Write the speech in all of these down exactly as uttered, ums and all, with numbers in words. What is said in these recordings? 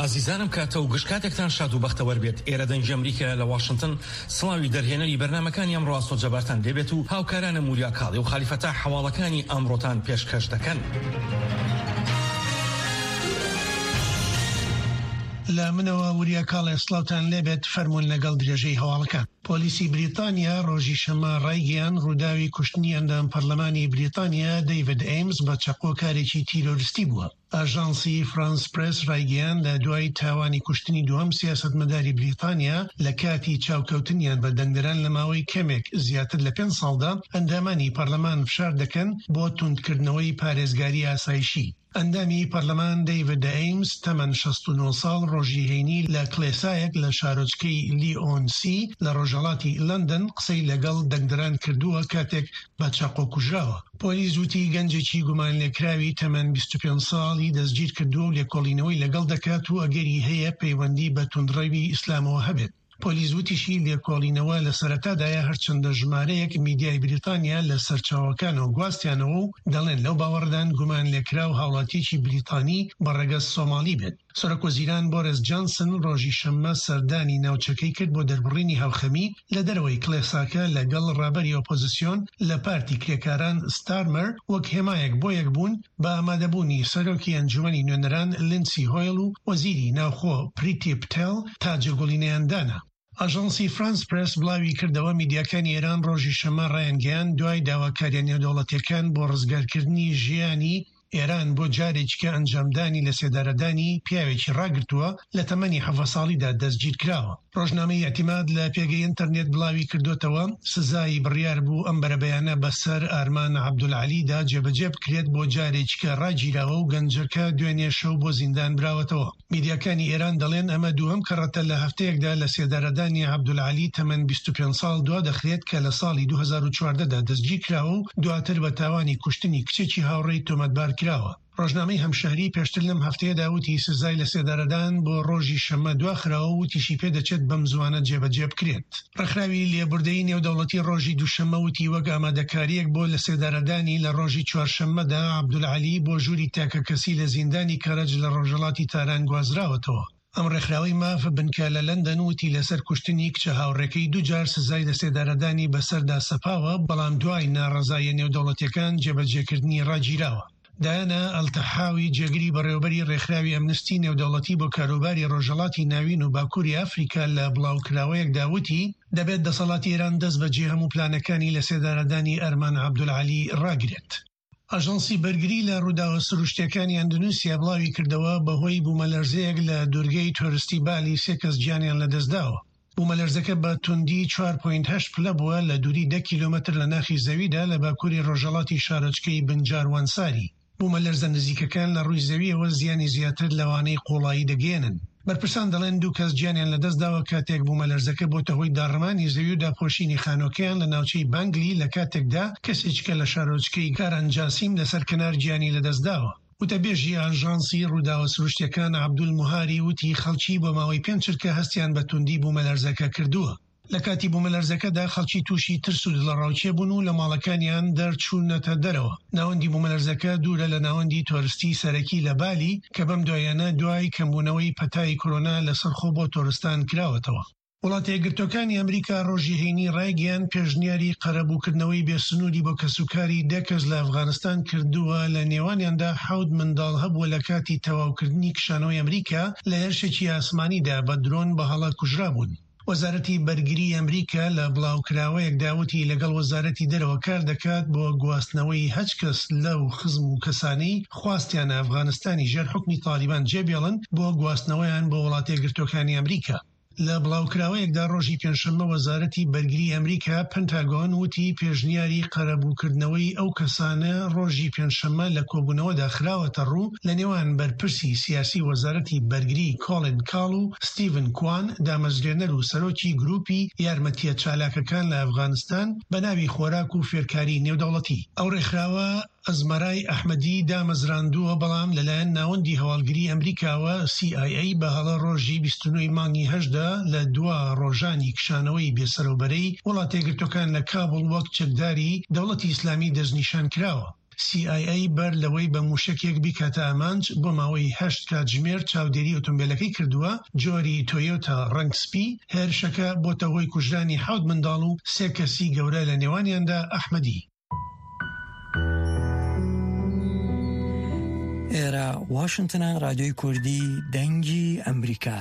ئازیزانم کاتە و گشت کاتێکتان شاد و بەختەوەر بێت. ئێرە دەنگی ئەمریکا لە واشنگتن سڵاوی دەرهێنەری بەرنامەکانی ئەمڕۆ ئاستۆ جەبارتان دەبێت و هاوکارانە موریا کاڵی و خالیفەتە حواڵەکانی ئەمڕۆتان پێشکەش دەکەن. لە منەوە وریا کاڵێ سڵاوتان لێبێت فەرمونون لەگەڵ درێژەی هەواڵەکان. پۆلیسی بریتانیا ڕۆژی شەمە ڕایگەیان ڕووداوی کوشتنی ئەندام پەرلەمانی بریتانیا دەیڤید ئەیمز بە چەقۆکارێکی تیرۆریستی بووە. ئاژانسی فرانس پرس ڕایگەیان لە دوای تاوانی کوشتنی دووەم سیاسەتمەداری بریتانیا لە کاتی چاوکەوتنیان بە دەنگدەران لە ماوەی کەمێک زیاتر لە پێنج ساڵدا ئەندامانی پەرلەمان فشار دەکەن بۆ توندکردنەوەی پارێزگاری ئاسایشی. ئەندامی پەرلەمان دەیڤید ئەیمز تەمەن شەست و نۆ ساڵ ڕۆژی هەینی لە کلێسایەک لە شارۆچکەی لیۆنسی لە ڕۆژهەڵاتی لەندەن قسەی لەگەڵ دەنگدەران کردووە کاتێک بە چاقۆ کوژراوە. پۆلیس وتی گەنجێکی گومان لێکراوی تەمەن بیست و پێنج ساڵی دەستگیر کردووە و لێکۆڵینەوەی لەگەڵ دەکات و ئەگەری هەیە پەیوەندی بە توندڕەوی ئیسلامەوە هەبێت. پۆلیس وتیشی لێکۆڵینەوە لە سەرەتادایە هەرچەندە ژمارەیەک میدیای بریتانیا لە سەرچاوەکانەوە گواستیانەوە و دەڵێن لەو باوەڕدان گومان لێکرا و هاوڵاتیەکی بریتانی بەڕێگە سۆمالی بێت. سەرۆکوەزیران بۆریس جانسن ڕۆژی شەممە سەردانی ناوچەکەی کرد بۆ دەربڕینی هاوخەمی لە دەرەوەی کلێساکە لەگەڵ ڕابەری ئۆپۆزیسیۆن لە پارتی کرێکاران ستارمەر وەک هێمایەک بۆ یەک بوون بە ئامادەبوونی سەرۆکی ئەنجومەنی نوێنەران لینسی هۆیل و وەزیری ناوخۆ پریتی پتێل تا جێگۆڵینەیان دانا. ئاژانسی فرانس پرس بڵاوی کردەوە میدیاکانی ئێران ڕۆژی شەمە ڕایانگەیان دوای داواکاریان نێودەوڵەتیەکان بۆ ڕزگارکردنی ژیانی ئێران بۆ جارێککە ئەنجامدانی لە سێدارەدانی پیاوێکی ڕاگرتووە لە تەمەنی حەڤە ساڵیدا دەستگیر کراوە. ڕۆژنامەی ئەتیماد لە پێگەی ئینتەرنێت بڵاوی کردوتەوە سزای بڕیار بوو ئەم بەرەبەیانە بەسەر ئارمان عەبدولعەلیدا جێبەجێ بکرێت بۆ جارێککە ڕاگیراوە و گەنجەکە دوێنێ شەو بۆ زیندان براوەتەوە. میدیاکانی ئێران دەڵێن ئەمە دووەم کەڕەتە لە هەفتەیەکدا لە سێدارەدانی عەبدولعەلی تەمەن بیست و پێنج ساڵ دوا دەخرێت کە لە ساڵی دوو هەزار و چواردەدا دەستگیر کراوە و دواتر بە تاوانی کوشتنی کچێکی هاوڕێی تۆمەتبار کراوە. ڕۆژنامەی هەمشەهری پێشتر لەم هەفتەیەدا وتی سزای لە سێدارەدان بۆ ڕۆژی شەمە دواخراوە و وتیشی پێدەچێت بەم زوانە جێبەجێ بکرێت. ڕێکخراوی لێبوردەی نێودەوڵەتی ڕۆژی دووشەمە وتی وەک ئامادەکاریەک بۆ لە سێدارەدانی لە ڕۆژی چوارشەممەدا عەبدولعەلی بۆ ژووری تاکە کەسی لە زیندانی کەرەج لە ڕۆژهەڵاتی تاران گوازراوەتەوە. ئەم ڕێکخراوی ماف بنکە لە لەندەن وتی لەسەر کوشتنی کچە هاوڕێکەی دووجار سزای لە سێدارەدانی بەسەردا سەپاوە، بەڵام دوای ناڕەزایە نێودەوڵەتیەکان جێبەجێکردنی ڕاگیراوە. دایانە ئەلتەحاوی جێگری بەڕێوەبەری ڕێکخراوی ئەمنستی نێودەوڵەتی بۆ کاروباری ڕۆژهەڵاتی ناوین و باکووری ئەفریکا لە بڵاوکراوەیەکدا وتی دەبێت دەسەڵاتی ئێران دەست بەجێ هەموو پلانەکانی لە سێدارەدانی ئەرمان عەبدولعەلی ڕاگرێت. ئاژانسی بەرگری لە ڕووداوە سروشتیەکانی ئەندونوسیا بڵاوی کردەوە بەهۆی بوومەلەرزەیەک لە دوورگەی تۆریستی بالی سێ کەس گیانیان لەدەستداوە. بوومەلەرزەکە بە توندی چوار پۆینت هەشت پلە بووە لە دووری دە کیلۆمەتر لە ناخی زەویدا لە باکووری ڕۆژهەڵاتی شارۆچکەی بنجاروانساری. بوومەلەرزە نزیکەکان لە ڕووی زەویەوە زیانی زیاتر لەوانەی قوڵایی دەگەێنن. بەرپرسان دەڵێن دوو کەس گیانیان لەدەستداوە کاتێک بوومەلەرزەکە بۆتە هۆی داڕمانی زەوی و داپۆشینی خانۆکەیان لە ناوچەی بانگلی لە کاتێکدا کەسێککە لە شارۆچکەی کارانجاسیم لەسەر کەنار گیانی لەدەستداوە. وتەبێژی ئاژانسی ڕووداوە سروشتیەکان عەبدولموهاری وتی خەڵکی بۆ ماوەی پێنج چرکە هەستیان بە توندی بوومەلەرزەکە کردووە. لە کاتی بوومەلەرزەکەدا خەڵکی تووشی ترس و دڵەڕاوچێ بوون و لە ماڵەکانیان دەرچوونەتە دەرەوە. ناوەندی بوومەلەرزەکە دوورە لە ناوەندی تۆریستی سەرەکی لە بالی کە بەم دوایانە دوای کەمبوونەوەی پەتای کۆرۆنا لەسەرخۆ بۆ تۆرستان کراوەتەوە. وڵاتە یەکگرتوەکانی ئەمریکا ڕۆژی هەینی ڕایگەیان پێشنیاری قەرەبووکردنەوەی بێسنووری بۆ کەسوکاری دە کەس لە ئەفغانستان کردووە، لە نێوانیاندا حەوت منداڵ هەبووە لە کاتی تەواوکردنی کشانەوەی ئەمریکا لە هێرشێکی ئاسمانیدا بە درۆن بە هەڵە کوژرا بوون. وەزارەتی بەرگری ئەمریکا لە بڵاوکراوەیەک داوتی لەگەڵ وەزارەتی دەرەوە کار دەکات بۆ گواستنەوەی هەچ کەس لەو خزم و کەسانەی خواستیان ئەفغانستانی ژێر حکمی تالیبان جێبێڵن بۆ گواستنەوەیان بۆ وڵاتە یەکگرتوەکانی ئەمریکا. لە بڵاوکراوەیەکدا ڕۆژی پێنجشەممە وەزارەتی بەرگری ئەمریکا پەنتاگۆن وتی پێشنیاری قەرەبووکردنەوەی ئەو کەسانە ڕۆژی پێنجشەممە لە کۆبوونەوەدا خراوەتە ڕوو لە نێوان بەرپرسی سیاسی وەزارەتی بەرگری کۆڵین کاڵ و ستیڤن کوان، دامەزرێنەر و سەرۆکی گروپی یارمەتیە چالاکەکان لە ئەفغانستان بە ناوی خۆراک و فێرکاری نێودەوڵەتی. ئەو ڕێکخراوە ئەزمەرای ئەحمەدی دامەزراندووە، بەڵام لەلایەن ناوەندی هەواڵگری ئەمریکاوە سی ئای ئەی بە هەڵە ڕۆژی بیست و نۆی مانگی هەشدا لە دوا ڕۆژانی کشانەوەی بێسەرۆبەرەی وڵاتە یەکگرتوەکان لە کابڵ وەک چەکداری دەوڵەتی ئیسلامی دەستنیشان کراوە. سی آی ای بەر لەوەی بە موشکێک بیکاتە ئامانج بۆ ماوەی هەشت کاتژمێر چاودێری ئۆتۆمبیلەکەی کردووە جۆری تۆیۆتا ڕەنگ سپی. هێرشەکە بۆتە هۆی کوژرانی حەوت منداڵ و سێ کەسی گەورە لە نێوانیاندا ئەحمەدی. ئێرە واشنگتنە، رادیۆی کوردی دەنگی ئەمریکا.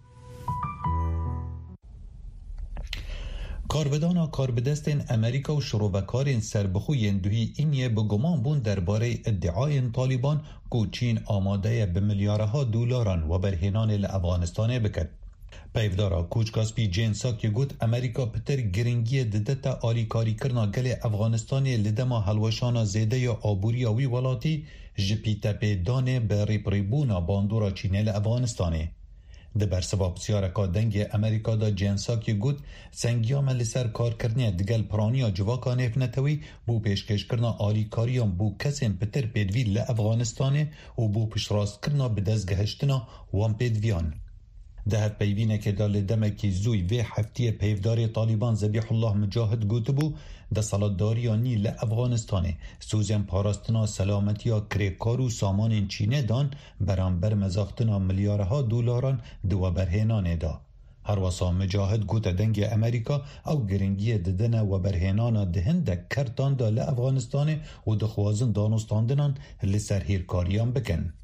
کاربدانا کاربدستین امریکا و شروبکارین سربخوین دوی اینیه به گمان بون درباره ادعای طالبان که چین آماده به میلیاردها دلاران و برهنان لافغانستان بکد. پیفدارا کوچکاسپی جین ساکی گوت امریکا پتر گرنگی ددتا آلی کاری کرنا گل افغانستان لدما حلوشانا زیده یا آبوری وی ولاتی جپی تپی دانه به ریپریبونا باندورا چینه لافغانستانه. ده برسباب سیارکا دنگ امریکا دا جنساکی گوت سنگیام لسر کار کرنه دگل پرانیا جواکا نفنتوی بو پیشکش کرنا آلی کاریان بو کسین پتر پیدوی لافغانستانه و بو پشراست کرنا بدزگهشتنا وان پیدویان. دهت پیوینه که دال دمکی زوی وی هفتی پیفدار طالبان ذبیح الله مجاهد گوته بو ده سالاتداریانی لافغانستانه سوزن پاراستنا سلامتیا کریکارو سامان چینه دان برانبر مزاختنا میلیاردها دلاران دو برهنانه دا. هر واسا مجاهد گوته دنگ امریکا او گرنگی ددنه و برهنانا دهنده کرتان دا لافغانستانه و دخوازن دانستاندنان لسر هیرکاریان بکن.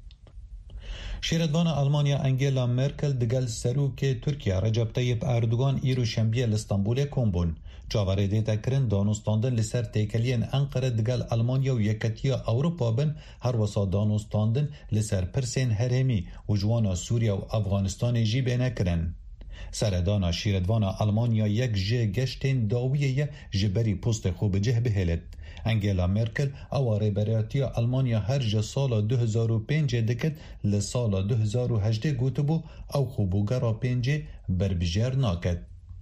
شیردوان آلمانیا انگلا مرکل دگل سروک ترکیه رجب طیب اردوغان ایرو شنبیه لستانبول کومبون جاوره دیتا کرن دانستاندن لسر تیکلین انقره دگل آلمانیا و یکتیا اوروپا بن هر وسا دانستاندن لسر پرسین هرمی و جوانا سوریا و افغانستان جی بینه کرن. سردانا شیردوان آلمانیا یک جه گشتین داویه جبری پست خوب جه بهلت. انگلا مرکل اواره برایتی آلمانیا هر جه سال دو هزار و پنج دکت لسال دو هزار و هجده گوته بو او خوبوگرا پنج بربجر ناکد.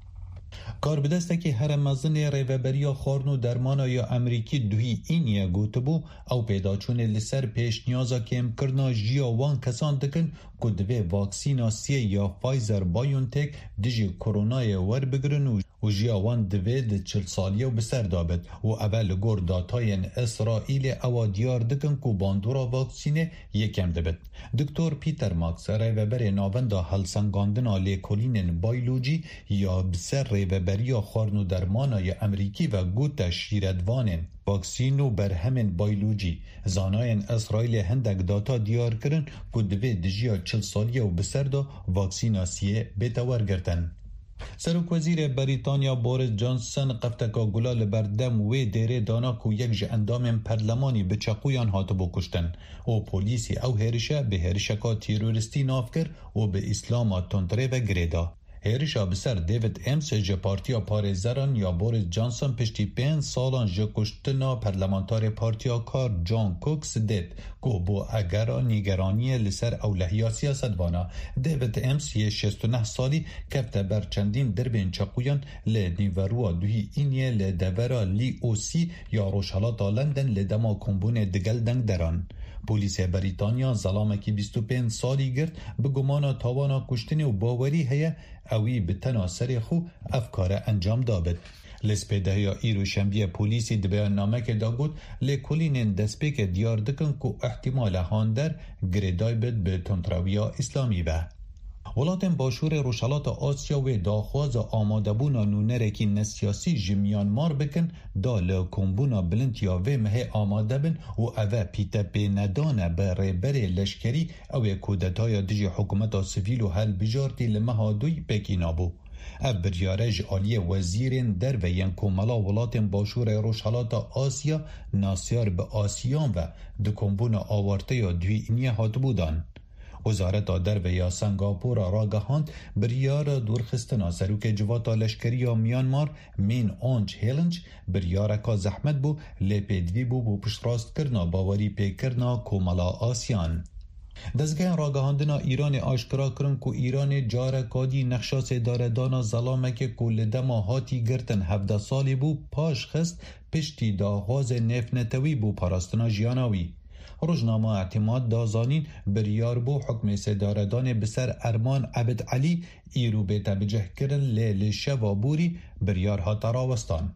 کاربدستکی هر مزن ریوبریا خارنو درمانا یا امریکی دوی اینیه گوته بو او پیدا چون لسر پیش نیازا کم کرنا جیا وان کسان دکن که دوی واکسینا سی یا فایزر بایونتک دیجی کرونای ور بگرن و جیا وان دوی ده چل سالیه و بسر دابد و اول گور داتاین اسرائیل او دیار دکن که باندورا واکسینه یکم دبد. دکتور پیتر ماکس ریوبر ناوندا هلسنگاندنا لیکولین بایلوجی یا بسر ریوبریا خارنو درمانای امریکی و گوتا شیردوانن واکسینو بر همین بایلوجی زاناین اسرائیل هندک داتا دیار کرن که دوی دجیا چل سالیه و بسر دا واکسیناسیه بیتاور گرتن. سروک وزیر بریتانیا بوریس جانسون قفتکا گلال بردم و دیره دانا کو یک جه اندام پرلمانی به چقویان هاتو بکشتن و پولیسی او هرشه به هرشکا تیروریستی ناف کر و به اسلام تندره و گریدا. هرشا بسر دیوید امس جه پارتیا پارێزەران یا بوریس جانسون پشتی پنج سالان جه کشتنا پرلمانتار پارتیا کار جان کوکس دید که بو اگرا نیگرانی لسر اولهیا سیاست وانا. دیوید امس یه شست و نه سالی کفته بر چندین دربین چقویان لدیوروا دوی اینیه لدورا لی او سی یا روشالات لندن لدما کمبون دگل دنگ دران. پولیس بریتانیا ظلامکی بیست و پنج سالی گرد به گمان تاوانا کشتنی و باوری هیا اوی به تناسر خو افکار انجام دابد. لسپیده یا ایرو شنبیه پولیسی دبیان نامه که دا گود لیکولین دسپیک دیار دکن که احتمال هاندر گریدای بد به تندرویا اسلامی به. ولاتن باشور روشالات آسیا و داخواز آماده بونا نونرکی نسیاسی جمیان مار بکن دا لکمبونا بلنتیا و مه آماده بن و اوه پیتا پی ندانه به ریبر لشکری او کودتای دیجی حکومت سویل و هل بجارتی لمها دوی بکینابو. اف بریارج آلی وزیرین در و ینکوملا ولاتن باشور روشالات آسیا ناسیار به آسیان و دکمبونا آوارته یا دوی اینیه هات بودن. وزارت در و یا سنگاپور را گهاند بریار دورخستنا سروک جواتا لشکری میانمار مین آنج هیلنج بریار کا زحمت بو لپیدوی بو بو پشتراست کرنا باوری پی کرنا کوملا آسیان. دزگاه راگهاندنا ایران آشکرا کرن که ایران جاره کادی نقشاس داردانا ظلامک کل دما هاتی گرتن هفده سالی بو پاش خست پشتی داغاز نفنتوی بو پاراستنا جیاناوی. روزنامه اعتماد دازانین بریار بو حکم سداردان بسر ارمان عبد علی ایرو بیتا بجه کرن لیل شوابوری بریار ها تراوستان.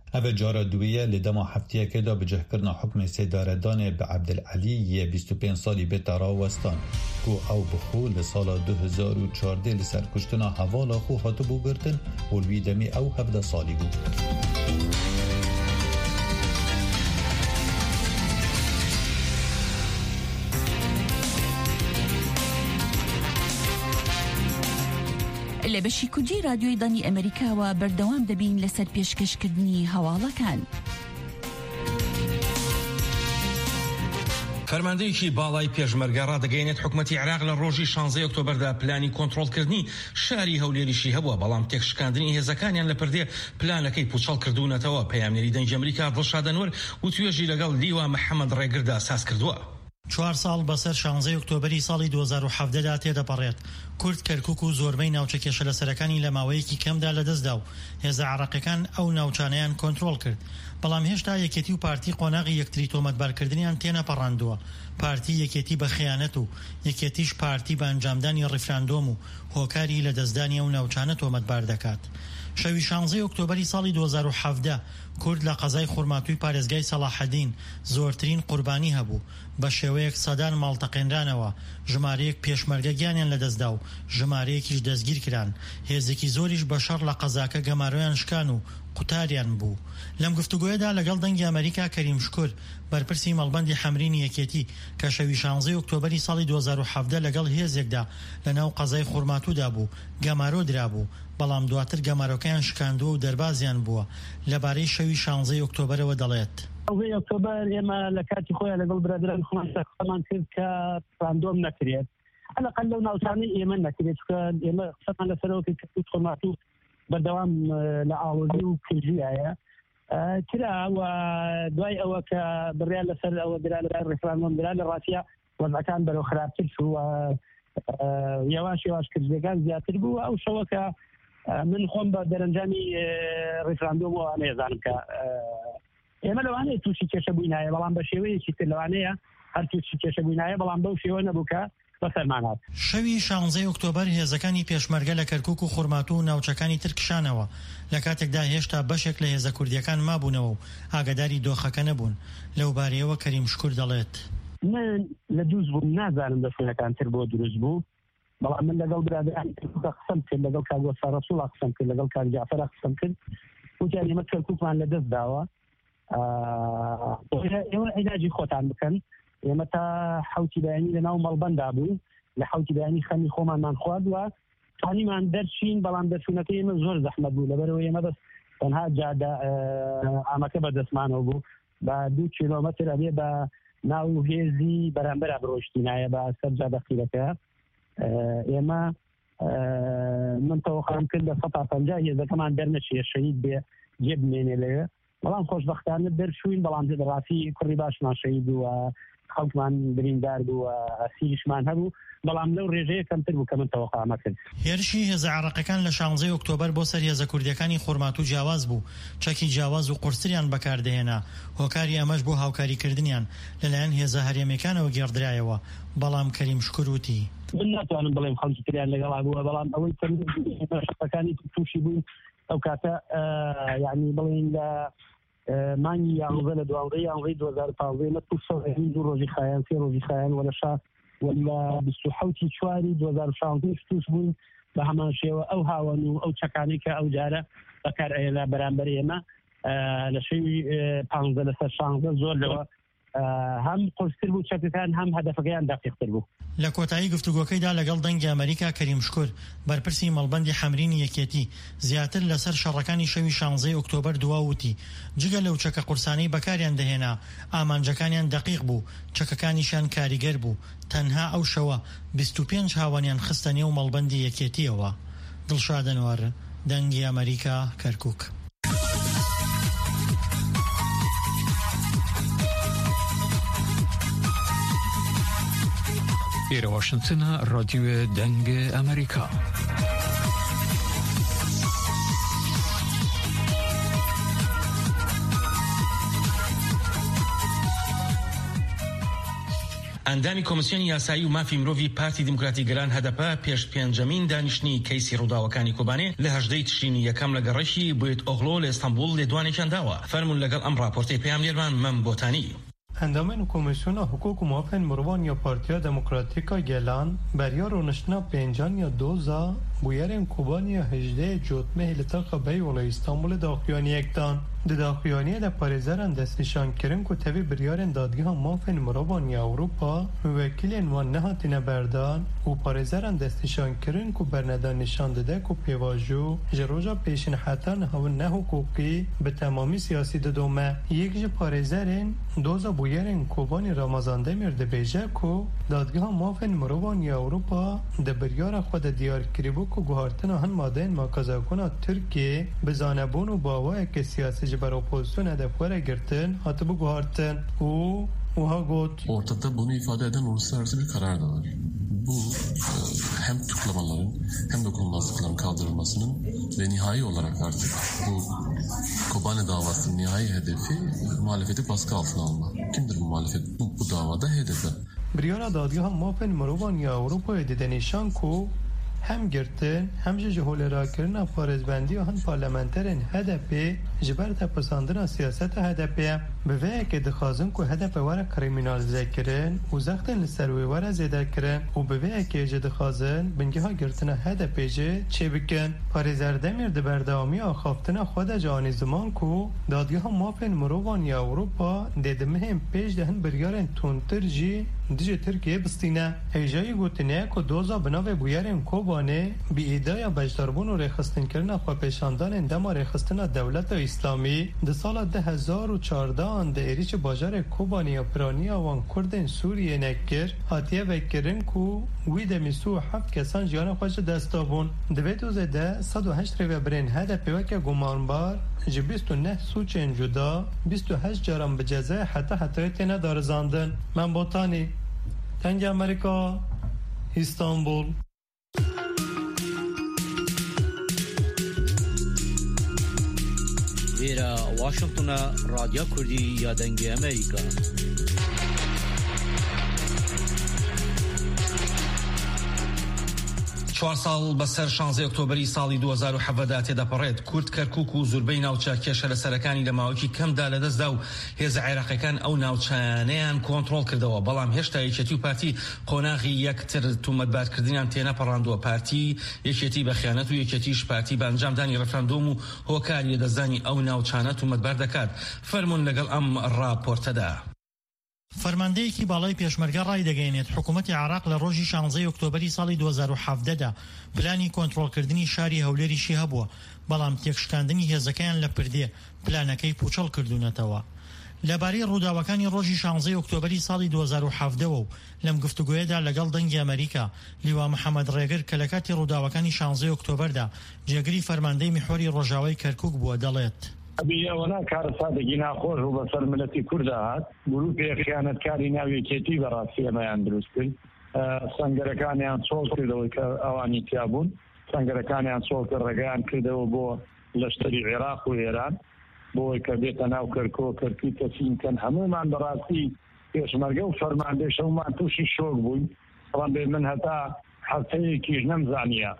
ئەvە جارە دویە لە دەما هەفتەیەکێدا بجهکردنا حکمê sêdareddanê bi Ebdelelî yê bîst û pênc salî bêta rawestan ku ew bi xwe li sala du hezar û çardê li ser kuştina hevala xwe hatibû girtin û li wî demê ew hevde salî bû. لە بەشی کوردی رادیۆی دانی ئەمریکاوە بەردەوام دەبین لەسەر پێشکەشکردنی هەواڵەکان. فەرماندەیەکی باڵای پێشمەرگە ڕادەگەیەنێت حکومەتی عێراق لە ڕۆژی شانزەی ئۆکتۆبەردا پلانی کۆنتڕۆڵکردنی شاری هەولێریشی هەبووە، بەڵام تێکشکاندنی هێزەکانیان لە پردێ پلانەکەی پوچەڵ کردوونەتەوە. پەیامنێری دەنگی ئەمریکا دڵشاد ئەنوەر و توێژی لەگەڵ لیوا محەممەد ڕێگردا ئاساس کردووە. چوار ساڵ بەسەر شانزەی ئۆکتۆبەری ساڵی دوو هەزار و حەڤدەدا تێدەپەڕێت. کورد کەرکووک و زۆربەی ناوچە کێشەلەسەرەکانی لە ماوەیەکی کەمدا لەدەستدا و هێزە عێراقیەکان ئەو ناوچانەیان کۆنتڕۆڵ کرد. بەڵام هێشتا یەکێتی و پارتی قۆناغی یەکتری تۆمەتبارکردنیان تێنەپەڕاندووە. پارتی یەکێتی بە خیانەت و یەکێتیش پارتی بە ئەنجامدانی ڕیفراندۆم و هۆکاری لە دەستدانی ئەو ناوچانە تۆمەتبار دەکات. شەوی شانزەی ئۆکتۆبەری ساڵی دوو هەزار و حەڤدە کورد لە قەزای خورماتووی پارێزگای سەلاحەدین زۆرترین قوربانی هەبوو. بە شێوەیەک سەدان ماڵتەقێنرانەوە، ژمارەیەک پێشمەرگە گیانیان لەدەستدا و ژمارەیەکیش دەستگیر کران. هێزێکی زۆریش بە شەڕ لە قەزاکە گەمارۆیان شکان و قوتاریان بوو. لەم گفتوگۆیەدا لەگەڵ دەنگی ئەمریکا کەریم شکور بەرپرسی مەڵبەندی حەمرینی یەکێتی کە شەوی شانزەی ئۆکتۆبەری ساڵی دوو هەزار و حەڤدە لەگەڵ هێزێکدا لە ناو قەزای خورماتوودا بوو گەمارۆ درابوو، بەڵام دواتر گەمارۆکەیان شکاندووە و دەربازیان بووە. لەبارەی شەوی شانزەی ئۆکتۆبەرەوە دەڵێت ئەوەی ئۆکتۆبەر ئێمە لە کاتی خۆیان لەگەڵ برادران خۆمان سەخەمان کرد کە ڕاندۆم نەکرێت، هەلەقەل لەو ناوچانەی ئێمە نەکرێت، چکە ئێمە قسەمان لەسەرەوە کرد کە خۆماتوو بەردەوام لە ئاڵۆزی و کلژیایە ترا و دوای ئەوە کە بڕیان لەسەر ئەوە درا لە ڕێفراندۆم درا لە ڕاستیە وەزعەکان بەرەو خراپتر شوو و یەواش یەواش کردەکان زیاتر بوو. ئەو شەوە کە من خۆم بە دەرەنجامی ڕێفراندۆمەوە نێزانم کە ئێمە لەوانەیە تووشی کێشە بووینایە، بەڵام بە شێوەیەکی تر لەوانەیە هەر تووشی کێشە بووینایە، بەڵام بەو شێوە نەبوو کە بەسەرمانات. شەوی شانزەی ئۆکتۆبەر هێزەکانی پێشمەرگە لە کەرکووک و خورماتوو و ناوچەکانی تر کشانەوە. لە کاتێکدا هێشتا بەشێک لە هێزە کوردیەکان مابوونەوە و ئاگاداری دۆخەکە نەبوون. لەو بارەیەوە کەریم شکور دەڵێت من لە دروست بووم نازانم دەستەکان تر بۆ دروست بوو، بەڵام من لەگەڵ برادرانی قسەم کرد، لەگەڵ کاک وەفا ڕەسوڵا قسەم کرد، لەگەڵ کاک جعفەرا قسەم کرد، وتیان ئێمە کەرکووکمان لەدەست داوە، ئێوە عیلاجی خۆتان بکەن. ئێمە تا حوتی بەیانی لەناو مەڵبەندا بووین، لە حوتی بەیانی خەمی خۆمانمان خواردووە، توانیمان دەرچین، بەڵام دەرچوونەکە ئێمە زۆر زەحمەت بوو، لەبەرەوەی ئێمە بەس تەنها جادە ئامەکە بەدەستمانەوە بوو، بە دوو کیلۆمەتر ئەبێ بە ناو هێزی بەرامبەرا بڕۆشتینایە بە سەر جادەقیلەکە. ئێمە من تەوەقعم کرد لە سەد و پەنجا هێزەکەمان دەرنەچێ شەهید بێ جێ بمێنێ لەوێ، بەڵام خۆشبەختانە دەرچووین، بەڵام ڕاستی کوڕی باشمان شەهید بوو، خەڵکمان بریندار بوو، ئەسیریشمان هەبوو، بەڵام لەو ڕێژەیە کەمتر بوو کە من تەوەقعمە کرد. هێرشی هێزە عێراقیەکان لە شانزەی ئۆکتۆبەر بۆ سەر هێزە کوردیەکانی خورماتوو جیاواز بوو، چەکی جیاواز و قورسریان بەکاردەهێنا، هۆکاری ئەمەش بۆ هاوکاریکردنیان لەلایەن هێزە هەرێمیەکانەوە گێڕدرایەوە. بەڵام کەریم شکور وتی من ناتوانم بڵێم خەڵکی تریان لەگەڵا بووە، بەڵام ئەوەی شەقەکانی تووشی بوون ئەو کاتە یعنی بڵێن لە مانگی یانزە لە دوانزەی یانزەی دوو هەزار و پانزە مە دوو ڕۆژی خایان سێ ڕۆژی خایان وەلە شا ولا بیست و حەوتی چواری دوو هەزار و شانزە توش بووین بە هەمان شێوە ئەو هاوەن و ئەو چەکانی کە ئەو جارە بەکار ئێنا بەرامبەر ئێمە لە شەوی پانزە لەسەر شانزە زۆر لەوە هەم قورستر بوو چەکەکان، هەم هەدەفەکەیان دەقیقتر بوو. لە کۆتایی گفتوگۆکەیدا لەگەڵ دەنگی ئەمریکا کەریم شکور بەرپرسی مەڵبەندی حەمرینی یەکێتی زیاتر لەسەر شەڕەکانی شەوی شانزەی ئۆکتۆبەر دواوتی جگە لەو چەکە قورسانەی بەکاریان دەهێنا ئامانجەکانیان دەقیق بوو، چەکەکانیشان کاریگەر بوو، تەنها ئەو شەوە بیست و پێنج هاوانیان خستە نێو مەڵبەندی یەکێتیەوە. دڵشاد ئەنوەر، دەنگی ئەمریکا، کەرکووک. ئێرە واشنگتنە، ڕادیۆ دەنگە ئەمریکا. ئەندامی کۆمسیۆنی یاسایی و مافی مرۆڤی پارتی دیموکراتی گەلان هەدەپە پێش پێنجەمین دانیشتنی کەیسی ڕووداوەکانی کوبانێ لە هەژدەی تشرینی یەکەم لە گەڕەشی بوێت ئۆغڵۆ لە ئیستانبول لێدوانێکیان داوە. فەرمون لەگەڵ ئەم راپۆرتەی پێیان لێرمان مەم بۆتانی. اندامین کمیسیون حقوق موافن مروان یا پارتیا دموکراتیکا گلان بریا رونشنا پنجان یا دوزا بویرین کوبانی هجده جوتمه لطاق بی ولی استانبول داخیانی اکتان د داخیانی د پاریزران دستشان کرن کو تبی بریارن دادگاه مافن مروان یا اروپا وکیلین وان نهاتین بردان و پاریزران دستشان کرن کو برندان نشان داده کو پیواجو جروجا پیشن حتان هون نه حقوقی به تمامی سیاسی دومه یک ج پاریزرین دوزا بویرین کوبانی رمضان دمیر د بیجه کو دادگاه مافن مروان یا اروپا د بریار خود دیار کریبو کو گوهارتن هن مادین ماکازاکونا ترکیه بزانبون و باوای که سیاسی جبر اپوزisyon hedeflere girtin, hatıbı guhartin, u uha got. Ortada bunu ifade eden uluslararası bir karar da var. Bu hem tutuklamaların hem dokunulmazlıkların kaldırılmasının ve nihai olarak artık bu Kobane davasının nihai hedefi muhalefeti baskı altına alma. Kimdir bu muhalefet? Bu, bu davada hedefi. Briyana dadgah mafen Marovan ya Avrupa'ya dedenişan ku هم گرتن هم جهول را کردن پارزبندی و هم پارلمانترین هدف جبر تپساندن سیاست هدف به وی که دخوازن که هدف وره کریمینالیزه کردن و زختن لسروی وره زیده کردن و به وی که جه دخوازن بنگه ها گرتن هدف جه چه بکن پارزرده مرد بردامی آخافتن خود جانی زمان که دادگاه ها مافن مروان یا اروپا دیده مهم پیش دهن بریارن تونتر جی دیجه ترکیه بستینه ایجای گوتنه که دوزا بناوه بویرین کوبانه بی ایدای بجداربون و ریخستن کردن خواه پیشاندان اندما ریخستن دولت اسلامی ده سال ده هزار و چارده آن ده ایریچ باجار کوبانی اپرانی آوان کردن سوریه نکر حاتیه وکرن که وی ده میسو هفت کسان جیان خوش دستابون دوی دوزه ده صد و هشت ریوه برین هده پیوک گمانبار جی بیست و نه سوچین جدا بیست و هشت جارم بجزه حتی حتی تینه دارزاندن من بوتانی تنگ امریکا استانبول. ویرا واشنگتن رادیو کردی یا دنگ امریکا. چوار ساڵ بەسەر شانزەی ئۆکتۆبەری ساڵی دوو هەزار و حەڤەدا تێدەپەڕێت کورد کەرکووک و زوربەی ناوچە کێشە لە سەرەکانی لە ماوەیەکی کەمدا لەدەستدا و هێزە عێراقیەکان ئەو ناوچانەیان کۆنتڕۆڵ کردەوە بەڵام هێشتا یەکێتی و پارتی قۆناغی یەکتر تومەتبارکردنیان تێنەپەڕاندووە پارتی یەکێتی بە خیانەت و یەکێتیش پارتی بە ئەنجامدانی ڕەفرەندۆم و هۆکاری لەدەستدانی ئەو ناوچانە تومەتبار دەکات فەرمون لەگەڵ ئەم ڕاپۆرتەدا. فەرماندەیەکی باڵای پێشمەرگە ڕای دەگەێنێت حکوومەتی عێراق لە ڕۆژی شانزەی ئۆکتۆبەری ساڵی دوو هەزار و حەڤدە دا پلانی کۆنتڕۆڵکردنی شاری هەولێریشی هەبووە بەڵام تێکشکاندنی هێزەکەیان لە پردێ پلانەکەی پوچەڵ کردوونەتەوە. لەبارەی ڕووداوەکانی ڕۆژی شانزەی ئۆکتۆبەری ساڵی دوو هەزار و حەڤدە و لەم گفتوگوۆیەدا لەگەڵ دەنگی ئەمریکا لیوا محەممەد ڕێگر کە لە کاتی ڕووداوەکانی شانزەی ئۆکتۆبەردا جێگری فەرماندەی میحوەری ڕۆژاوای کەرکووک بووە دەڵێت ئەوەنا کارەسادێکی ناخۆش و بەسەر ملەتی کووردا هات گروپی خیانەتکاری ناویەکێتی بەڕاستی ئەمەیان دروست کرد سەنگەرەکانیان چۆڵ کردەوەی کە ئەوانی تیابوون سەنگەرەکانیان چۆڵ کرد ڕێگەیان کردەوە بۆ لەشتری عێراق و ئێران بۆی کە بێتە ناو کەرکۆ کەرکی تەسیمکەن هەمومان بەڕاستی پێشمەرگە و فەرماندەی شەومان تووشی شۆک بووین بەڵام بێ من هەتا هەفتەیەکیش نەمزانیە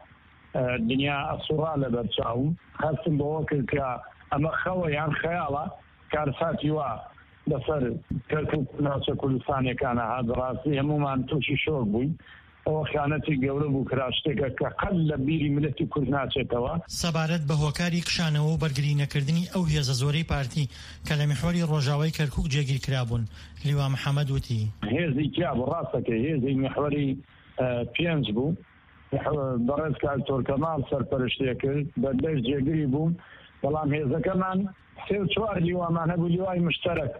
دنیا ئەسوڕا لە بەرچاوم هەستم بەوە کرد کە ئەمە خەوە یان خەیاڵە کارساتی وا لەسەر کەرکووک ناوچە کوردستانێکانە هات بەڕاستی هەمومان تووشی شۆک بووین ئەوە خیانەتی گەورە بوو کرا شتێکە کە قەت لە بیری ملەتی کورد ناچێتەوە. سەبارەت بە هۆکاری کشانەوە و بەرگری نەکردنی ئەو هێزە زۆرەی پارتی کە لە میحوەری ڕۆژاوای کەرکووک جێگیر کرابوون لیوا محەممەد وتی هێزی کیا بوو ڕاستەکە هێزی میحوەری پێنج بوو بەڕێز کاکتۆر کەماڵ سەرپەرشتیە کرد بەردەست جێگیری بووم بەڵام هێزەکەمان سێ و چوار لیوامان هەبوو لیوای مشتەرەک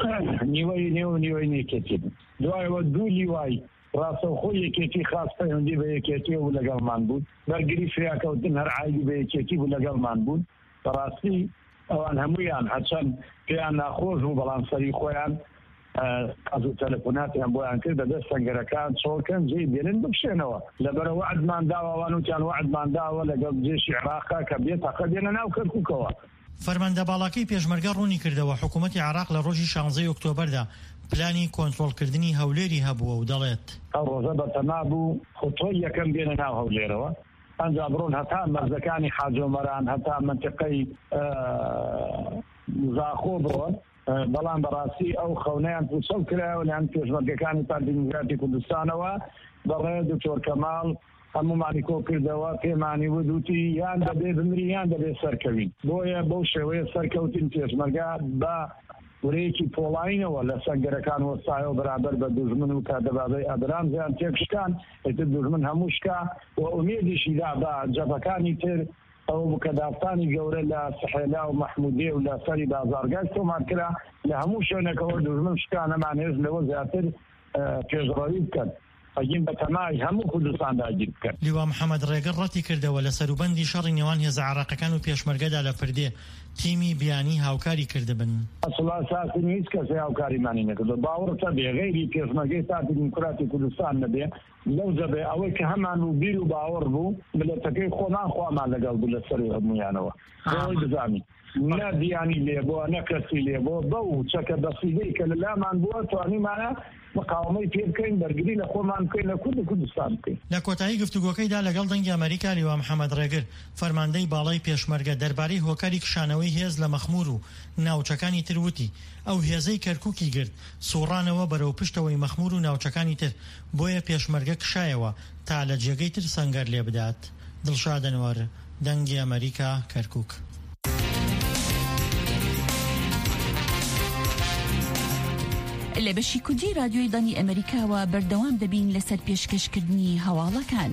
نیوەی نێو و نیوەی نێکێتی بوو دوایەوە دوو لیوای ڕاستەوخۆی یەکێتی خاص پەیوەندی بە یەکێتی بوو لەگەڵمان بوون بەرگری فریاکەوتن هەر عایدی بە یەکێتی بوو لەگەڵمان بوون بەڕاستی ئەوان هەموویان هەرچەند پێیان ناخۆش بوو بەڵام سەری خۆیان قەز و تەلەفۆناتیان بۆیان کرد بەدەست سەنگەرەکان چۆڵکەن جێی بێنن بکشێنەوە لەبەرە وعدمان داوە ئەوان وتیان وعدمان داوە لەگەڵ جێشی عێراقا کە بێت تەقە دێنە ناو کەرکووکەوە فەرماندە باڵاکەی پێشمەرگە ڕوونی کردەوە حکوومەتی عێراق لە ڕۆژی شانزەی ئۆکتۆبەردا پلانی کۆنتڕۆڵکردنی هەولێری هەبووە و دەڵێت ئەو ڕۆژە بەتەما بوو خۆتۆی یەکەم بێنە ناو هەولێرەوە ئەنجا بڕۆن هەتا مەرزەکانی حاجۆمەران هەتا منتقەی زاخۆ بڕۆن بەڵام بەڕاستی ئەو خەونەیان پوسەڵ کرایەوە لەیان پێشمەرگەکانی پارتی دیموکراتی کوردستانەوە بەڕێ دکتۆر کەماڵ هەمومانی کۆ کردەوە پێمانی ودوتی یان دەبێ بمری یان دەبێ سەرکەوین بۆیە بەو شێوەیە سەرکەوتین پێشمەرگە بە ورەیەکی پۆڵاینەوە لە سەنگەرەکان وەستایەوە بەرامبەر بە دوژمن و کادەبابەی ئەبرام زیان تێکشکان ئێتر دوژمن هەموو شکا و ئومێدیشی دا بە جەبەکانی تر ئەو بکە داستانی گەورە لە سەحێلا و مەحمودێ و لە سەری بازارگای تۆمان کرا لە هەموو شوێنێکەوە دوژمن شکا نەمانێز لەوە زیاتر پێشڕەوی بکەن ئەگین بە تەمای هەموو کوردستان داگیر بکەن. لیوا محەممەد ڕێگەر ڕەتی کردەوە لە سەروبەندی شەڕی نێوان هێزە عێراقیەکان و پێشمەرگەدا لە پردێ تیمی بیانی هاوکاری کردبن. ئەسڵا ساسن هیچ کەسێ هاوکاریمانی نەکردو باوەڕتە بێ غەیری پێشمەرگەی پارتی دیموکراتی کوردستان نەبێ لەو جەبێ ئەوەی کە هەمان و بیر و باوەڕ بوو ملەتەکەی خۆمان خوامان لەگەڵ بوو لەسەر هەموویانەوە بۆی بزانین نە دیانی لێبووە نە کەسی لێبووە بەو چەکە بەسیدەی کە لە لامان بووە توانیمانە مقاومەی پێ بکەین بەرگری لە خۆمان بکەین لە کورد کوردستان بکەین. لە کۆتایی گفتوگۆکەیدا لەگەڵ دەنگی ئەمریکا لیوا محەممەد ڕێگر فەرماندەی باڵای پێشمەرگە دەربارەی هۆکاری کشانەوەی هێز لە مەخمور و ناوچەکانی تروتی ئەو هێزەی کەرکووکی گرت سوڕانەوە بەرەو پشتەوەی مەخمور و ناوچەکانی تر بۆیە پێشمەرگە کشایەوە تا لە جێگەی تر سەنگەر لێ بدات. دڵشاد ئەنوەر دەنگی ئەمریکا کەرکووک. لە بەشی کوردی رادیۆی دانی ئەمریکاوە بەردەوام دەبین لەسەر پێشکەشکردنی هەواڵەکان.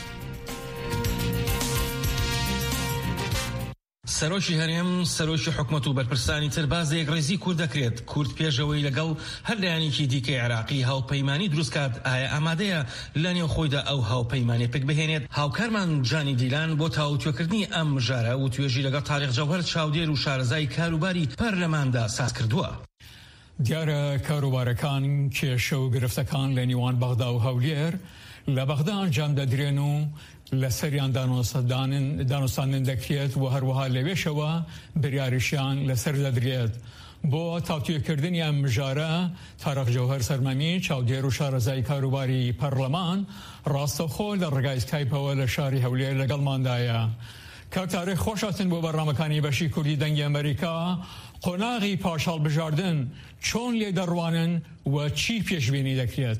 سەرۆکی هەرێم سەرۆکی حکومەت و بەرپرسانی تر بازێک ڕێزی کورد دەکرێت کورد پێشەوەی لەگەڵ هەر لایەنێکی دیکەی عێراقی هاوپەیمانی دروستکات ئایا ئامادەیە لە نێو خۆیدا ئەو هاوپەیمانێ پێک بهێنێت. هاوکارمان جانی دیلان بۆ تاوتوێکردنی ئەم ژارە و توێژی لەگەڵ تاریق جەوهەر چاودێر و شارەزای کاروباری پەرلەماندا ساز کردووە. دیارە کاروبارەکان کێشە و گرفتەکان لە نیوان بەغدا و هەولێر لە بەغدا ئەنجام دەدرێن و لە سەریان دانوستاندن دەکرێت و هەروەها لەوێشەوە بریاریشیان لەسەر دەدرێت. بۆ تاوتوێکردنی ئەم مژارە تاریق جەوهەر سەرمەمی چاودێر و شارەزای کاروباری پەرلەمان ڕاستەوخۆ لە ڕێگای سکایپەوە لە شاری هەولێر لەگەڵماندایە. کاکتارێک خۆشاتن بۆ بەڕامەکانی بەشی کوردی دەنگی ئەمریکا قۆناغی پاشەڵ بژاردن چۆن لێ دەڕوانن و چی پێشبینی دەکرێت؟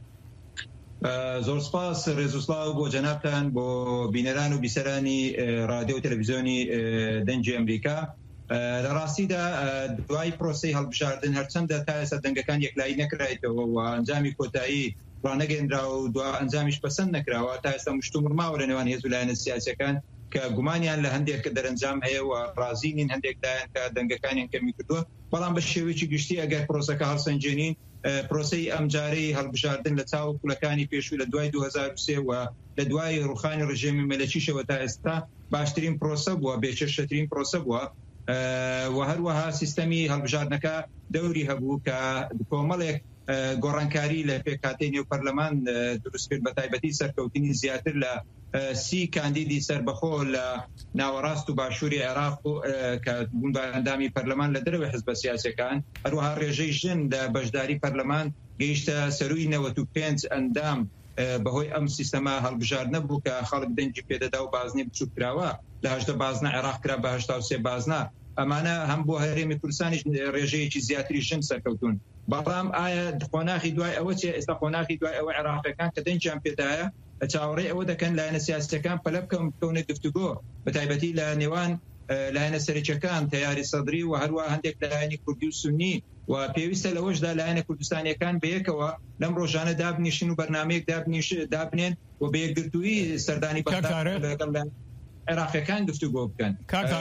زۆر سپاس ڕێزوسڵاو بۆ جەنابتان بۆ بینەران و بیسەرانی رادیۆ و تەلەڤیزیۆنی دەنگی ئەمریکا. لە ڕاستیدا دوای پرۆسەی هەڵبژاردن هەرچەندە تا ئێستا دەنگەکان یەکلایی نەکرایەوە و ئەنجامی کۆتایی ڕانەگەێنراوە و دو ئەنجامیش پەسەند نەکراوە تا ئێستا مشتومڕماوە لە نێوان هێز و لایەنە سیاسیەکان کە گومانیان لە هەندێک کە دەرەنجام هەیە و ڕازینین هەندێک لایەن کە دەنگەکانیان کەمی کردووە بەڵام بە شێوەیەکی گشتی ئەگەر پرۆسەکە هەڵسەنجێنین پرۆسەی ئەم جارەی هەڵبژاردن لە چاو پولەکانی پێشووی لە دوای دوو هەزار و سێ و لە دوای ڕوخانی ڕژێمی مەلەکیشەوە تا ئێستا باشترین پرۆسە بووە بێچەشترین پرۆسە بووە و هەروەها سیستەمی هەڵبژاردنەکە دەوری هەبوو کە کۆمەڵێک گۆڕانکاری لە پێکهاتەی نێو پەرلەمان دروست کرد بە تایبەتی سەرکەوتنی زیاتر لە سی کاندیدی سربەخۆ لە ناوەڕاست و باشووری عێراق کە بوون بە ئەندامی پەرلەمان لە دەرەوەی حزبە سیاسیەکان هەروەها ڕێژەی ژن لە بەشداری پەرلەمان گەیشتە سەرووی نەوەت و پێنج ئەندام بەهۆی ئەم سیستەما هەڵبژاردنە بوو کە خەڵک دەنگی پێدەدا و بازنێ بچوو کراوە لە هەژدە بازنە عێراق کرا بە هەشتا و سێ بازنە ئەمانە هەم بۆ هەرێمی کوردستانیش ڕێژەیەکی زیاتری ژن سەرکەوتون. بەڵام ئایا خۆناخی دوای ئەوە چێ ئێستا خۆناخی دوای ئەوە عێراقیەکان کە دەنگیان پێدایە چاوەڕێ ئەوە دەکەن لایەنە سیاسیەکان پەلە بکەم بکەونە گفتوگۆ بە تایبەتی لە نێوان لایەنە سەرچەکان تەیاری سەدری و هەروە هەندێک لایەنی کوردی و سونی و پێویستە لەوەشدا لایەنە کوردستانیەکان بەیەکەوە لەم ڕۆژانە دابنیشن و بەرنامەیەک دابنێن و بە یەکگرتووی سەردانی لەگەڵ عێراقیەکان گفتوگۆ بکەن.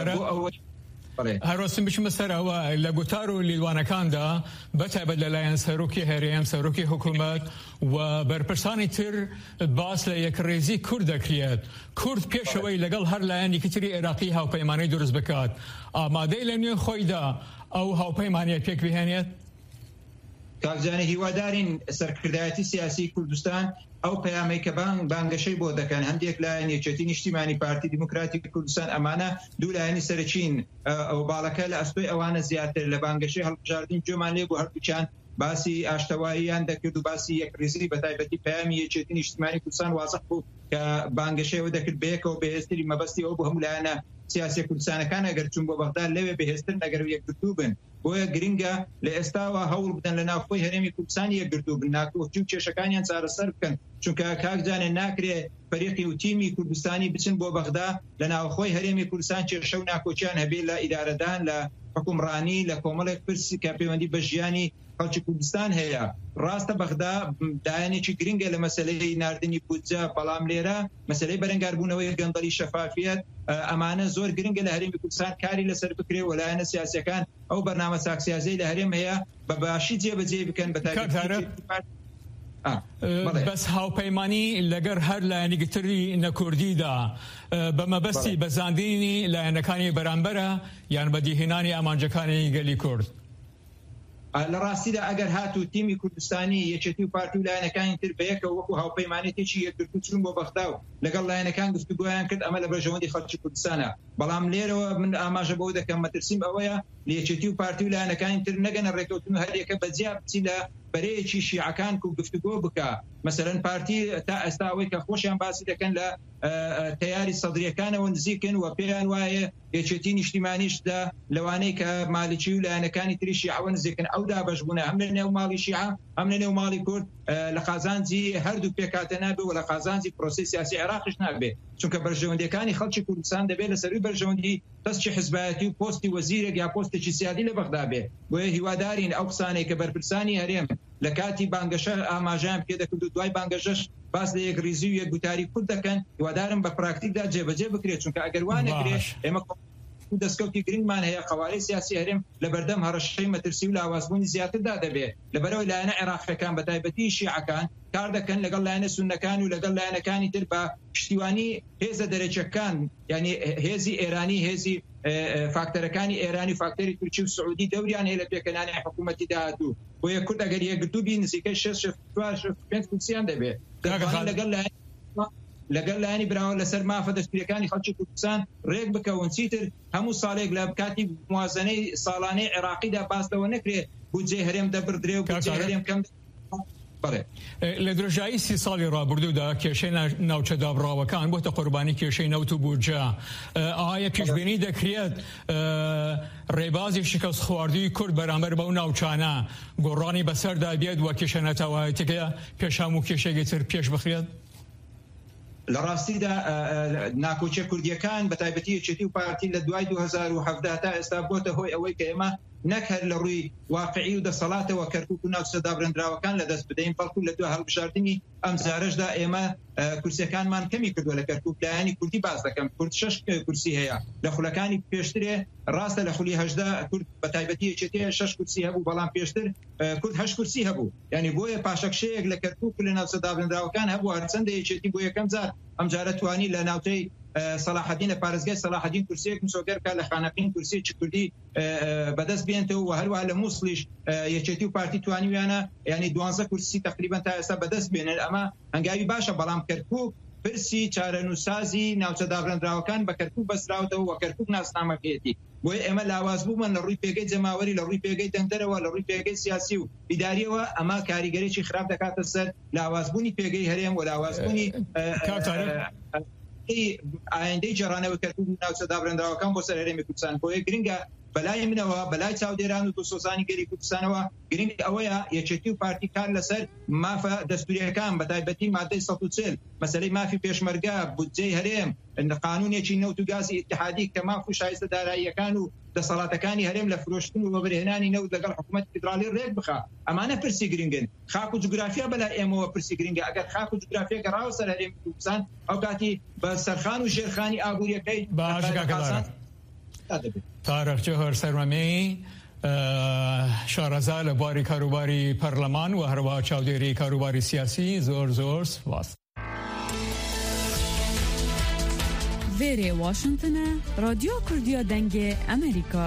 هەرۆسم بچمە سەرەوە لە گوتار و لیوانەکاندا بەتایبەت لەلایەن سەرۆکی هەرێم سەرۆکی حکوومەت و بەرپرسانی تر باس لە یەکڕێزی کورد دەکرێت. کورد پێشەوەی لەگەڵ هەر لایەنی تری عێراقی هاوپەیمانەی دروست بکات ئامادەی لە نوێ خۆیدا ئەو هاوپەیمانیە پێک بهێنێت؟ کاکجانە هیوادارین سەرکردایەتی سیاسی کوردستان ئەو پەیامەی کە بانگەشەی بۆ دەکەن هەندێک لایەن یەکێتی نیشتیمانی پارتی دیموکراتی کوردستان ئەمانە دوو لایەنی سەرچین ئەو باڵەکە لە ئەستۆی ئەوانە زیاتر لە بانگەشەی هەڵبژاردن گوێمان لێ بۆ هەردووچیان باسی ئاشتەواییان دەکرد و باسی یەکریزی بە تایبەتی پەیامی یەکێتی نیشتیمانی کوردستان وازەح بوو کە بانگەشەیەوە دەکرد بەیەکەوە بەهێزتری مەبەستی ئەو بۆ هەموو لایەنە سیاسی کوردستانەکان ئەگەر چوون بۆ بەغداد لەوێ بەهێزتر ئەگەر یەکگرتوو بن بۆیە گرنگە لە ئێستاوە هەوڵ بدەن لە ناوخۆی هەرێمی کوردستان یەکگرتوو بن ناکۆچی و کێشەکانیان چارەسەر بکەن چونکە کاکجانێ ناکرێ فەریقی و تیمی کوردستانی بچن بۆ بەغدا لە ناوخۆی هەرێمی کوردستان کێشە و ناکۆچیان هەبێ لە ئیدارەدان لە حکومڕانی لە کۆمەڵێک پرسی کە پەیوەندی بە ژیانی خەڵکی کوردستان هەیە. ڕاستە بەغدا دایانێکی گرنگە لە مەسەلەی ناردنی بودجە، بەڵام لێرە مەسەلەی بەرەنگاربوونەوەی گەندەڵی شەفافیت ئەمانە زۆر گرنگە لە هەرێمی کوردستان کاری لەسەر بکرێ و لایەنە سیاسیەکان ئەو بەرنامە چاکسیازەی لە هەرێم هەیە بە باشی جێبەجێ بکەن بە تایبەتی بەس هاوپەیمانی لەگەر هەر لایەنیگتری نەکوردیدا بە مەبەستی بەزاندنی لایەنەکانی بەرامبەرە یان بەدیهێنانی ئامانجەکانی گەلی کورد؟ لە ڕاستیدا ئەگەر هاتوو تیمی کوردستانی یەکێتی و پارتی و لایەنەکانی تر بەیەکە وەکو هاوپەیمانێتێکی یەکگرتوو چوون بۆ بەغدا و لەگەڵ لایەنەکان گفتوگۆیان کرد ئەمە لە بەرژەوەندی خەڵکی کوردستانە. بەڵام لێرەوە من ئاماژە بەوە دەکەم مەترسیم ئەوەیە لە یەکێتی و پارتی و لایەنەکانی تر نەگەنە ڕێکەوتن و هەرێکە بەجیا بچی لە بەرەیەکی شیعەکان و گفتوگۆ بکە. مەسەلەن پارتی تا ئێستا ئەوەی کە خۆشیان باسی دەکەن لە تەیاری سەدرریەکانەوە نزیکن و پێیان وایە یەکێتی نیشتیمانیشدا لەوانەیە کە مالیکی و لایەنەکانی تری شیعەوە نزیکن ئەو دابەشبوونە هەم لە نێو ماڵی شیعە هەم لە نێو ماڵی کورد لە قازانجی هەردوو پێکاتە نابێ و لە قازانجی پرۆسی سیاسی عێراقیش نابێ، چونکە بەرژەوەندەکانی خەڵکی کوردستان دەبێت لەسەروی بەرژەوەندی دەستی حزبایەتی و پۆستی وەزیرێک یا پۆستێکی سیادی لە بەغدا بێ. بۆیە هیوادارین ئەو قسانەی کە بەرپرسانی هەرێم لە کاتی بانگەشە ئاماژیان پێ دەکرد و دوای بانگەشەش باس لە یەکریزی و یەکگوتاری کورد دەکەن. هیوادارم بە پراکتیکدا جێبەجێ بکرێت، چونکە ئەگەر وان نەکرێت ئێمە دەستکەوتی گرنگمان هەیە قەوارەی سیاسی هەرێم لە بەردەم هەڕەشەی مەترسی و لاوازبوونی زیاتردا دەبێت. لەبەرەوەی لایەنە عێراقیەکان بە تایبەتی شیعەکان کار دەکەن لەگەڵ لایەنە سوننەکان و لەگەڵ لایەنەکانی تر بە پشتیوانی هێزە دەرەجەکان، یعنی هێزی ئێرانی، هێزی فاکتەرەکانی ئێرانی، فاکتەری تورکی و سعودی دەوریان هەیە لە پێکەنانی حکوومەتی داهاتوو. بۆیە کورد ئەگەر یەکگرتوو بی نزیکەی شەش پێنج کورسییان دەبێت لەگەڵ لەگەڵ لایەنی براوە لەسەر مافە دەستوریەکانی خەڵکی کوردستان ڕێک بکەون. چیتر هەموو ساڵێک لە کاتی موازنەی ساڵانەی عێراقیدا باسەوە نەکرێت بودجێ هەرێم دەبردرێ و بودجێ هەرێم کەم. لە درێژایی سی ساڵی ڕابردوودا کێشەی ناوچە دابڕاوەکان بۆتە قوربانی کێشەی نەوت و بودجە. ئایا پێشبینی دەکرێت ڕێبازی شکست خواردووی کورد بەرامبەر بەو ناوچانە گۆڕانی بەسەردا بێت و کێشە نەتەوایەتەکە پێشام و کێشێکی تر پێش بخرێت؟ لە ڕاستیدا ناکۆچە کوردیەکان بە تایبەتی یەکێتی و پارتی لە دوای دو هەزار و هەڤدە تا ئێستا بۆتە هۆی ئەوەی کە ئێمە نەک هەر لە ڕووی واقعی و دەسەڵاتەوە کەرکووک و ناوچە دابڕێنراوەکان لەدەست بدەین، بەڵکو لە دوای هەڵبژاردننی ئەم جارەشدا ئێمە کورسیەکانمان کەمی کردووە لە کەرکووک. لایەنی کوردی باس دەکەم، کورد شەش کورسی هەیە لە خولەکانی پێشترێ. ڕاستە لە خولی هەژدە کورد بە تایبەتی یەکێتی شەش کورسی هەبوو، بەڵام پێشتر کورد هەشت کورسی هەبوو. یعنی بۆیە پاشەکشەیەک لە کەرکووک لە ناوچە دابڕێنراوەکان هەبوو هەرچەندە یەکێتی بۆ یەکەم جار ئەم جارە توانی لە ناوچەی سەلاحەدین لە پارێزگای سەلاحەدین کورسیەک مسۆگەر کە لە خانەقین کورسێکی کوردی بەدەست بێنێتەوە و هەروە لە مووسڵیش یەکێتی و پارتی توانیویانە یعنی دوانزە کورسی تقریبان تا ئێستا بەدەست بێنێت. ئەمە هەنگاوی باشە، بەڵام کەرکووک پرسی چارەنووسازی ناوچە دابڕێنراوەکان بە کەرکووک بەسراوەوە و کەرکووک ناسنامەکەیەتی. بۆیە ئێمە لاواز بوومان لە ڕووی پێگەی جەماوەری، لە ڕووی پێگەی دەنگدەرەوە، لە ڕووی پێگەی سیاسی و ئیداریەوە ئەمە کاریگەرێکی خراپ دەکاتە سەر لاوازبوونی پێگەی هەرێم و لاوازبوونی ئایندەی جێڕانەوە کەرکووک و ناوچە دابڕێنراوەکان بۆ سەر هەرێمی کوردستان. بۆیە گرنگە بەلای منەوە، بەلای چاودێران و دۆسۆزانی گەری کوردستانەوە گرنگ ئەوەیە یەکێتی و پارتی کار لەسەر مافە دەستوریەکان بە تایبەتی مادەی سەد و چل، مەسەلەی مافی پێشمەرگە، بودجەی هەرێم، قانونێکی نەوت و گازی ئیتحادی کە ماف و شایستە داراییەکان و دەسەڵاتەکانی هەرێم لە فرۆشتن و بەبرهێنانی نەوت لەگەڵ حکوومەت فیدرالی ڕێک بخا. ئەمانە پرسی گرنگن. خاک و جوگرافیا بەلای ئێمەوە پرسی گرنگە. ئەگەر خاک و جوگرافیا گەڕاوە سەر هەرێمی کوردستان ئەو کاتی بە سەرخان و ژێرخانی ئابووریەکەی تارق جوهر سەرمەمی شارەزا لە بواری کاروباری پەرلەمان و هەروە چاودێری کاروباری سیاسی زۆر زۆر سپاس. وێرێ واشنگتنە رادیۆ کوردیا دەنگێ ئەمریکا.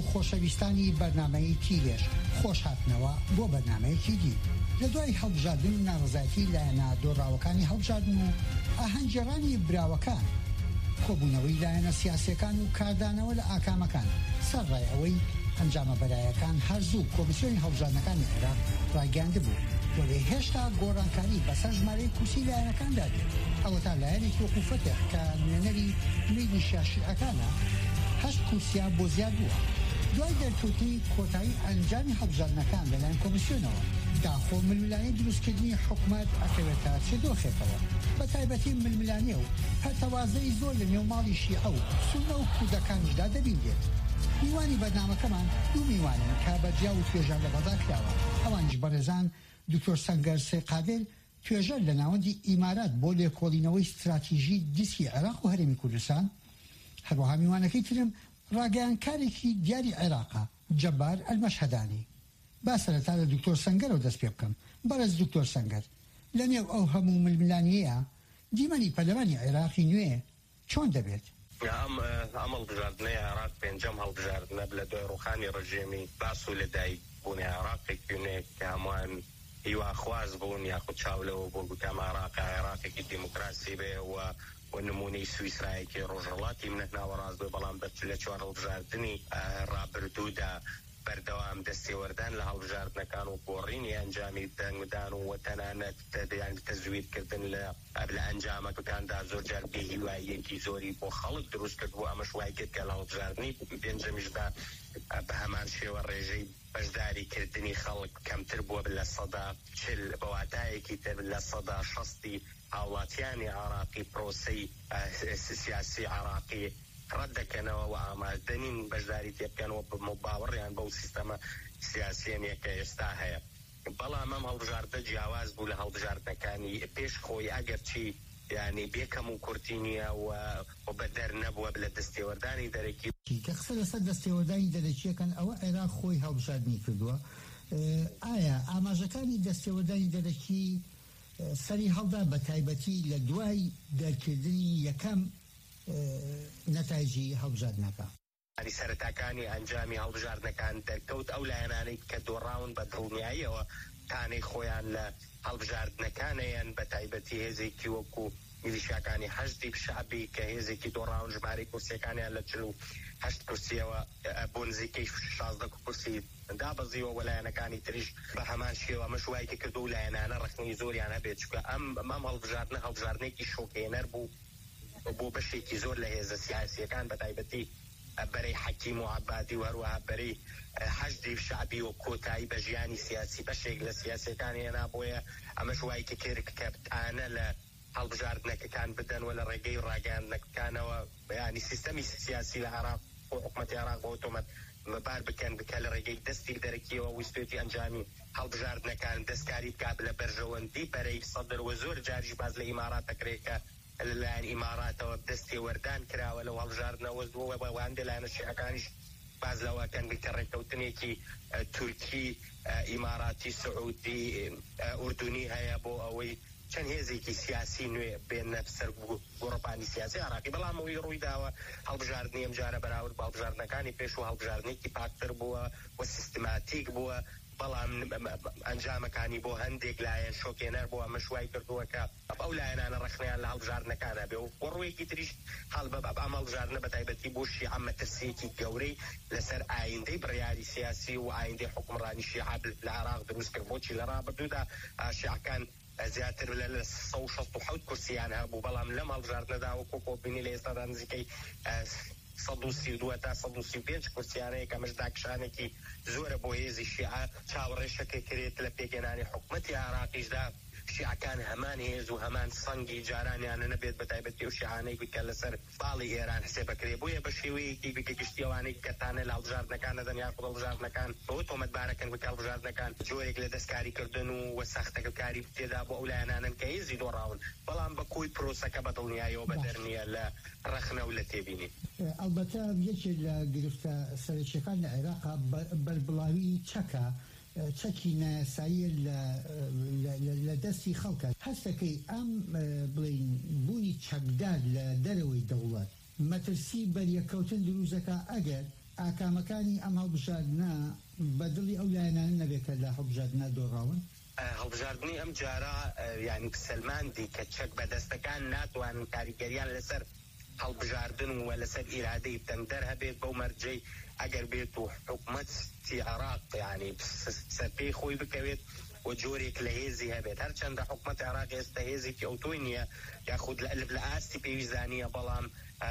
خۆشەویستانی بەرنامەی تیرێش خۆش هاتنەوە بۆ بەرنامەیەکی دی. لە دوای هەڵبژاردن و ناڕزایەتی لایەنە دۆڕاوەکانی هەڵبژاردن و ئاهەنگگێڕانی براوەکان، کۆبوونەوەی لایەنە سیاسیەکان و کاردانەوە لە ئاکامەکان سەرڕای ئەوەی ئەنجامە بەرایەکان هەرزوو کۆمیسیۆنی هەڵبژاردنەکانی عێراق ڕاگەیاندە بوو وەێ هێشتا گۆڕانکاری بەسەر ژمارەی کورسی لایەنەکاندا دێت. ئەوە تا لایەنێکی وەکو فەتح کە نوێنەری میلی شیعەکانە هەشت کورسیا بۆ زیاد بووە. دوای دەرکەوتنی کۆتایی ئەنجامی هەڵبژاردنەکان لەلایەن کۆمیسیۆنەوە داخۆ ململانی دروستکردنی حکومەت ئەکەوێتە چێ دۆخێکەوە، بە تایبەتی ململانیە و هەرتەوازەی زۆر لە نێو ماڵی شیعە و سونە و کوردەکانیشدا دەبینێت. میوانی بەرنامەکەمان دوو میوانن کە بەجیا و توێژان لە بەڵا کراوە. ئەوانش بەڕێزان دکتۆر سەنگەر سێقادر توێژەر لە ناوەندی ئیمارات بۆ لێکۆڵینەوەی استراتیژی دیسکی عێراق و هەرێمی کوردستان، هەروەها میوانەکەی ترم ڕاگەیانکارێکی دیاری عێراقا جەبار ئەلمەشهەدانی. با سەرەتا لە دکتۆر سەنگەرەوە دەست پێ بکەم. بەڕێز دکتۆر سەنگەر، لە نێو ئەو هەموو ململانیەیە دیمەنی پەرلەمانی عێراقی نوێ چۆن دەبێت؟ ئەم ئەم هەڵبژاردنەی عێراق پێنجەم هەڵبژاردنە لە دوای ڕوخانی ڕژێمی باس و لەدایک بوونی عێراقێک بوونێک کە هەمووان هیواخواز بوون یاخود چاولەوە بۆ گوتام عێراق عێراقێکی دیموکراسی بێ و و نمونەی سویسرایەکی ڕۆژهەڵاتی منەت ناوەڕاست بێ، بەڵام لە چوار هەڵبژاردننی ڕابردوودا بەردەوام دەستێوەردان لە هەڵبژاردنەکان و گۆڕینی ئەنجامی دەنگدان و تەنانەت دەیان تەزویرکردن لە لە ئەنجامەکاندا زۆر جار بێهیواییەکی زۆری بۆ خەڵک دروست کرد بوو. ئەمەش وای کرد کە لە هەڵبژاردننی پێنجەمیشدا بە هەمان شێوە ڕێژەی بەشداریکردنی خەڵک کەمتر بووە لە سەدا چل بەواتایەکی تر لە سەدا شەستی هاوڵاتیانی عێراقی پرۆسەی سیاسی عێراقی ڕەت دەکەنەوە و ئامادەنین بەشداری تێبکەنەوە باوەڕیان بەو سیستەمە سیاسیەنە کە ئێستا هەیە. بەڵام ئەم هەڵبژاردە جیاواز بوو لە هەڵبژاردنەکانی پێش خۆی ئەگەر چی یعنی بێکەم و کورتی نییە و بەدەر نەبووە لە دەستێوەردانی دەرەکی کە قسە لەسەر دەستێوەردانی دەرەکیەکەن ئەوە عێراق خۆی هەڵبژاردنی کردووە. ئایا ئاماژەکانی دەستێوەردانی دەرەکی سەری هەڵدا بە تایبەتی لە دوای دەرکردنی یەکەم نەتایجی هەڵبژاردنەکە؟ ینی سەرەتاکانی ئەنجامی هەڵبژاردنەکان دەرکەوت ئەو لایەنانەی کە دۆڕاون بە دڵنیاییەوە تانەی خۆیان لە هەڵبژاردنەکانیان بە تایبەتی هێزێکی وەکو میلیشیاکانی حەشدی شعبی کە هێزێکی دۆڕاون ژمارەی کورسیەکانیان لە چل و هەشت کورسیەوە بۆ نزیکەی شازدە کورسی دابەزیەوە و لایەنەکانی تریش بە هەمان شێوە ئەمەش وای کە کردو و لایەنانە ڕەخنەی زۆریان هەبێت، چونکە ئەم ئەم هەڵبژاردنە هەڵبژاردنێکی شۆکێنەر بوو بۆ بەشێکی زۆر لە هێزە سیاسیەکان بە تایبەتی بەرەی حەکیم و عەبادی و هەروەها بەرەی حەشدی شعبی و کۆتایی بە ژیانی سیاسی بەشێک لە سیاسیەکانی هێنا بۆیە ئەمەش وای کە کرد کە بتانە لە هەڵبژاردنەکەکان بدەن و لە ڕێگەی ڕاگەیاندنەکانەوە ینی سیستەمی سیاسی لە عێراق و حکومەتی عێراق بۆ ئۆتۆمات بار بکەن بکە لە ڕێگەی دەستی دەرەکیەوە ویستێتی ئەنجامی هەڵبژاردنەکان دەستکاری بکات لە بەرژەوەندی بەرەی سەدر و زۆر جاریش باز لە ئیمارات دەکرێت کە لەلایەن ئیماراتەوە دەستێوەردان کراوە لەو هەڵبژاردنەوە وەوەندە لایەنە شیعەکانیش باز لەوەکەن بکە ڕێکەوتنێکی تورکی ئیماراتی سعودی ئوردونی هەیە بۆ ئەوەی چەند هێزێکی سیاسی نوێ بێنە سەر گۆڕەپانی سیاسی عێراقی. بەڵام ئەوەی ڕوویداوە هەڵبژاردننی ئەم جارە بەراورد بە هەڵبژاردنەکانی پێش و هەڵبژاردنێکی پاکتر بووە و سیستماتیک بووە، بەڵام ئەنجامەکانی بۆ هەندێک لایەن شۆکێنەر بووە. مەشوای کردووە کە ئەو لایەنانە ڕەخنیان لە هەڵبژاردنەکانە بێ و ڕوویەکی تریش هەڵ بە ئەم هەڵبژاردنە بە تایبەتی بۆ شیعە مەترسیەکی گەورەی لەسەر ئایندەی بڕیاری سیاسی و ئایندەی حکومڕانی شیعە لە عێراق دروست کرد. بۆچی لە ڕابردوودا شیعەکان زیاتر لە سەد و شەست و حەوت کورسیان هەبوو، بەڵام لەم هەڵبژاردنەدا وەکو کۆبینی لە ئێستادا نزیکەی سەد و سی و دوو تا سەد و سی و پێنج کورسیانەیە کە ئەمەش داکشانێکی زۆرە بۆ هێزی شیعە چاوەڕێشەکە کرێت لە پێگەێنانی حکومەتی عێراقیشدا. شیعەکان هەمان هێز و هەمان سەنگی جارانیانە نەبێت بە تایبەتی و شیعانەی بکە لەسەر باڵی ئێران حسێبەکرێ، بۆیە بە شێوەیەکی بکە گشتیەوانەی کەتانە لە هەڵبژاردنەکانە دەن یاخود هەڵبژاردنەکان بۆ تۆمەتبارەکەن بکە هەڵبژاردنەکان جۆرێک لە دەستکاریکردن و سەختەکاری تێدا بۆ ئەو لایەنانن کە هێزی دۆڕاون، بەڵام بە کۆی پرۆسەکە بە دڵنیاییەوە بەدەر نییە لە ڕەخنە و لە تێبینی. ئەلبەتە یەکێک لە گرفتە سەرچیەکان لە عێراقا بەربڵاوی چەکە چەکی نایاسایی لە دەستی خەڵکە. هەستەکەی ئەم بڵین بوونی چەکدار لە دەرەوەی دەوڵەت مەترسی بەریەکەوتن دروستەکە ئەگەر ئاکامەکانی ئەم هەڵبژاردنە بەدڵی ئەو لایەنانە نەبێت کە لە هەڵبژاردنە دۆڕاون؟ هەڵبژاردننی ئەم جارە یعنی سلماندی کە چەک بەدەستەکان ناتوانن کاریگەریان لەسەر هەڵبژاردن و لەسەر ئیرادەی تەنگدەر هەبێت بەو مەرجەی ئەگەر بێت و حکومەتی عێراق یعنی سەرپێی خۆی بکەوێت و جۆرێک لە هێزی هەبێت هەرچەندە حکومەت عێراق ئێستا هێزێکی ئەوتۆی نییە یاخود لە ئاستی پێویستانیە بەڵام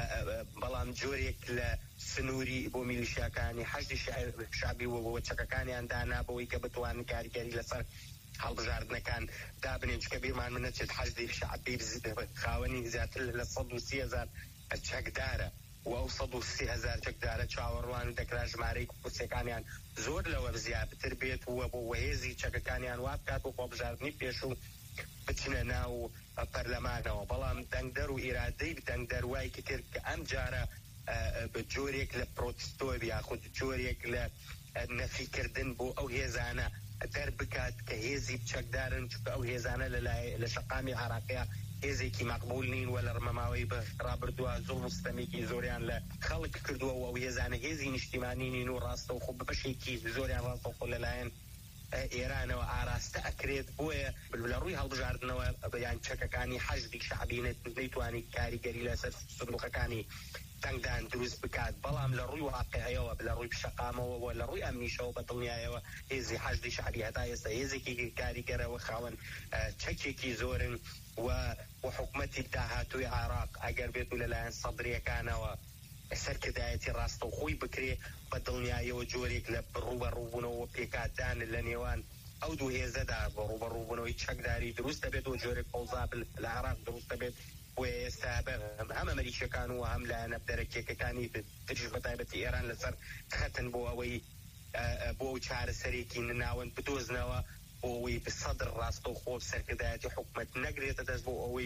بەڵام جۆرێک لە سنووری بۆ میلیشیاکانی حەشدی شعبی و چەکەکانیان دانا بەوەی کە بتوانن کاریگەری لەسەر هەڵبژاردنەکان دابنێن چکە بیرمان من نەچێت حەشدی شعبی خاوەنی زیاتر لە سەد و سی هەزار چەکدارە و ئەو سەد و سی هەزار چەکدارە چاوەڕوان دەکرا ژمارەی کورسەکانیان زۆر لەوە زیاتر بێت وە بۆ وەهێزی چەکەکانیان وا بکات و خۆبژاردننی پێش و بچنە ناو پەرلەمانەوە بەڵام دەنگدەر و ئیرادەی دەنگدەر وای کە کرد کە ئەم جارە بە جۆرێک لە پرۆتستۆ یاخود جۆرێک لە نەفیکردن بۆ ئەو هێزانە دەربکات کە هێزی چەکدارن چکە ئەو هێزانە لە شەقامی عێراقیە هێزێکی مەقبول نین و لە ڕمەماوەی بە ڕابردووە زوڵم و ستەمێکی زۆریان لە خەڵک کردووە و ئەو هێزانە هێزی نیشتیمانی نین و ڕاستە و خۆ بەشێکی زۆریان ڕاستە و خۆ لەلایەن ئێرانەوە ئاراستە ئەکرێت بۆیە لە ڕووی هەڵبژاردنەوە بەیان چەکەکانی حەشدی شعبی نەیتوانی کاریگەری لەسەر سندوقەکانی تەنگدان دروست بکات بەڵام لە ڕووی واقعیەوە لە ڕووی پشەقامەوە و لە ڕووی ئەمنیشەوە بەدڵنیایەوە هێزی حەشدی شعبی هەتا ئێستا هێزێکی کاریگەرەوە خاوەن چەکێکی زۆرن و حکومەتی داهاتووی عێراق ئەگەر بێت و لەلایەن سەدرەکانەوە سەرکردایەتی ڕاستە و خۆی بکرێ بەدڵنیایەوە جۆرێک لە ڕوبەڕووبوونەوە پێکاتدان لە نێوان ئەو دوو هێزەدا بە ڕوبەڕووبوونەوەی چەکداری دروست دەبێت و جۆرێک قەوزابل لە عێراق دروست دەبێت و ئێستا هەم ئەمریکیەکان و هەم لایەنە دەرەکێکەکانی تریش بەتایبەتی ئێران لەسەر خەتن بۆ ئەوەی بۆ چارەسەرێکی ناوەند بدۆزنەوە بۆ ئەوەی بسەدر ڕاستە و خۆ سەرکردایەتی حکومەت نەگرێتە دەست بۆ ئەوەی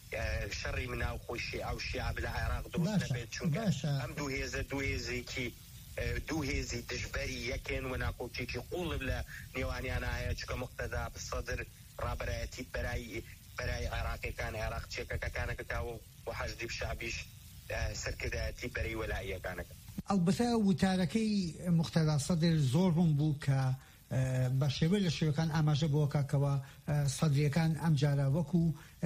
شەڕی مناو خۆشی ئەو شیعب لە عێراق دروست دەبێت چونکە ئەم دوو هێزە دوو هێزێکی دوو هێزی دژبەری یەکێن و ناکۆکێکی قوڵب لە نێوانیانە هەیە چکە مقتەدا بسەدر ڕابەرایەتی بەرای بەرای عێراقیەکان عێراق چێکەکەکانەکەتاوە و حەشدی شعبیش سەرکردایەتی بەرەی وەلاییەکانەکە ئەو بەسە وتارەکەی مقتەدا سەدر زۆر ڕوون بوو کە بە شێوە لە شێوەکان ئاماژە بۆ کاکەوە سەدرەکان ئەم جارە وەکو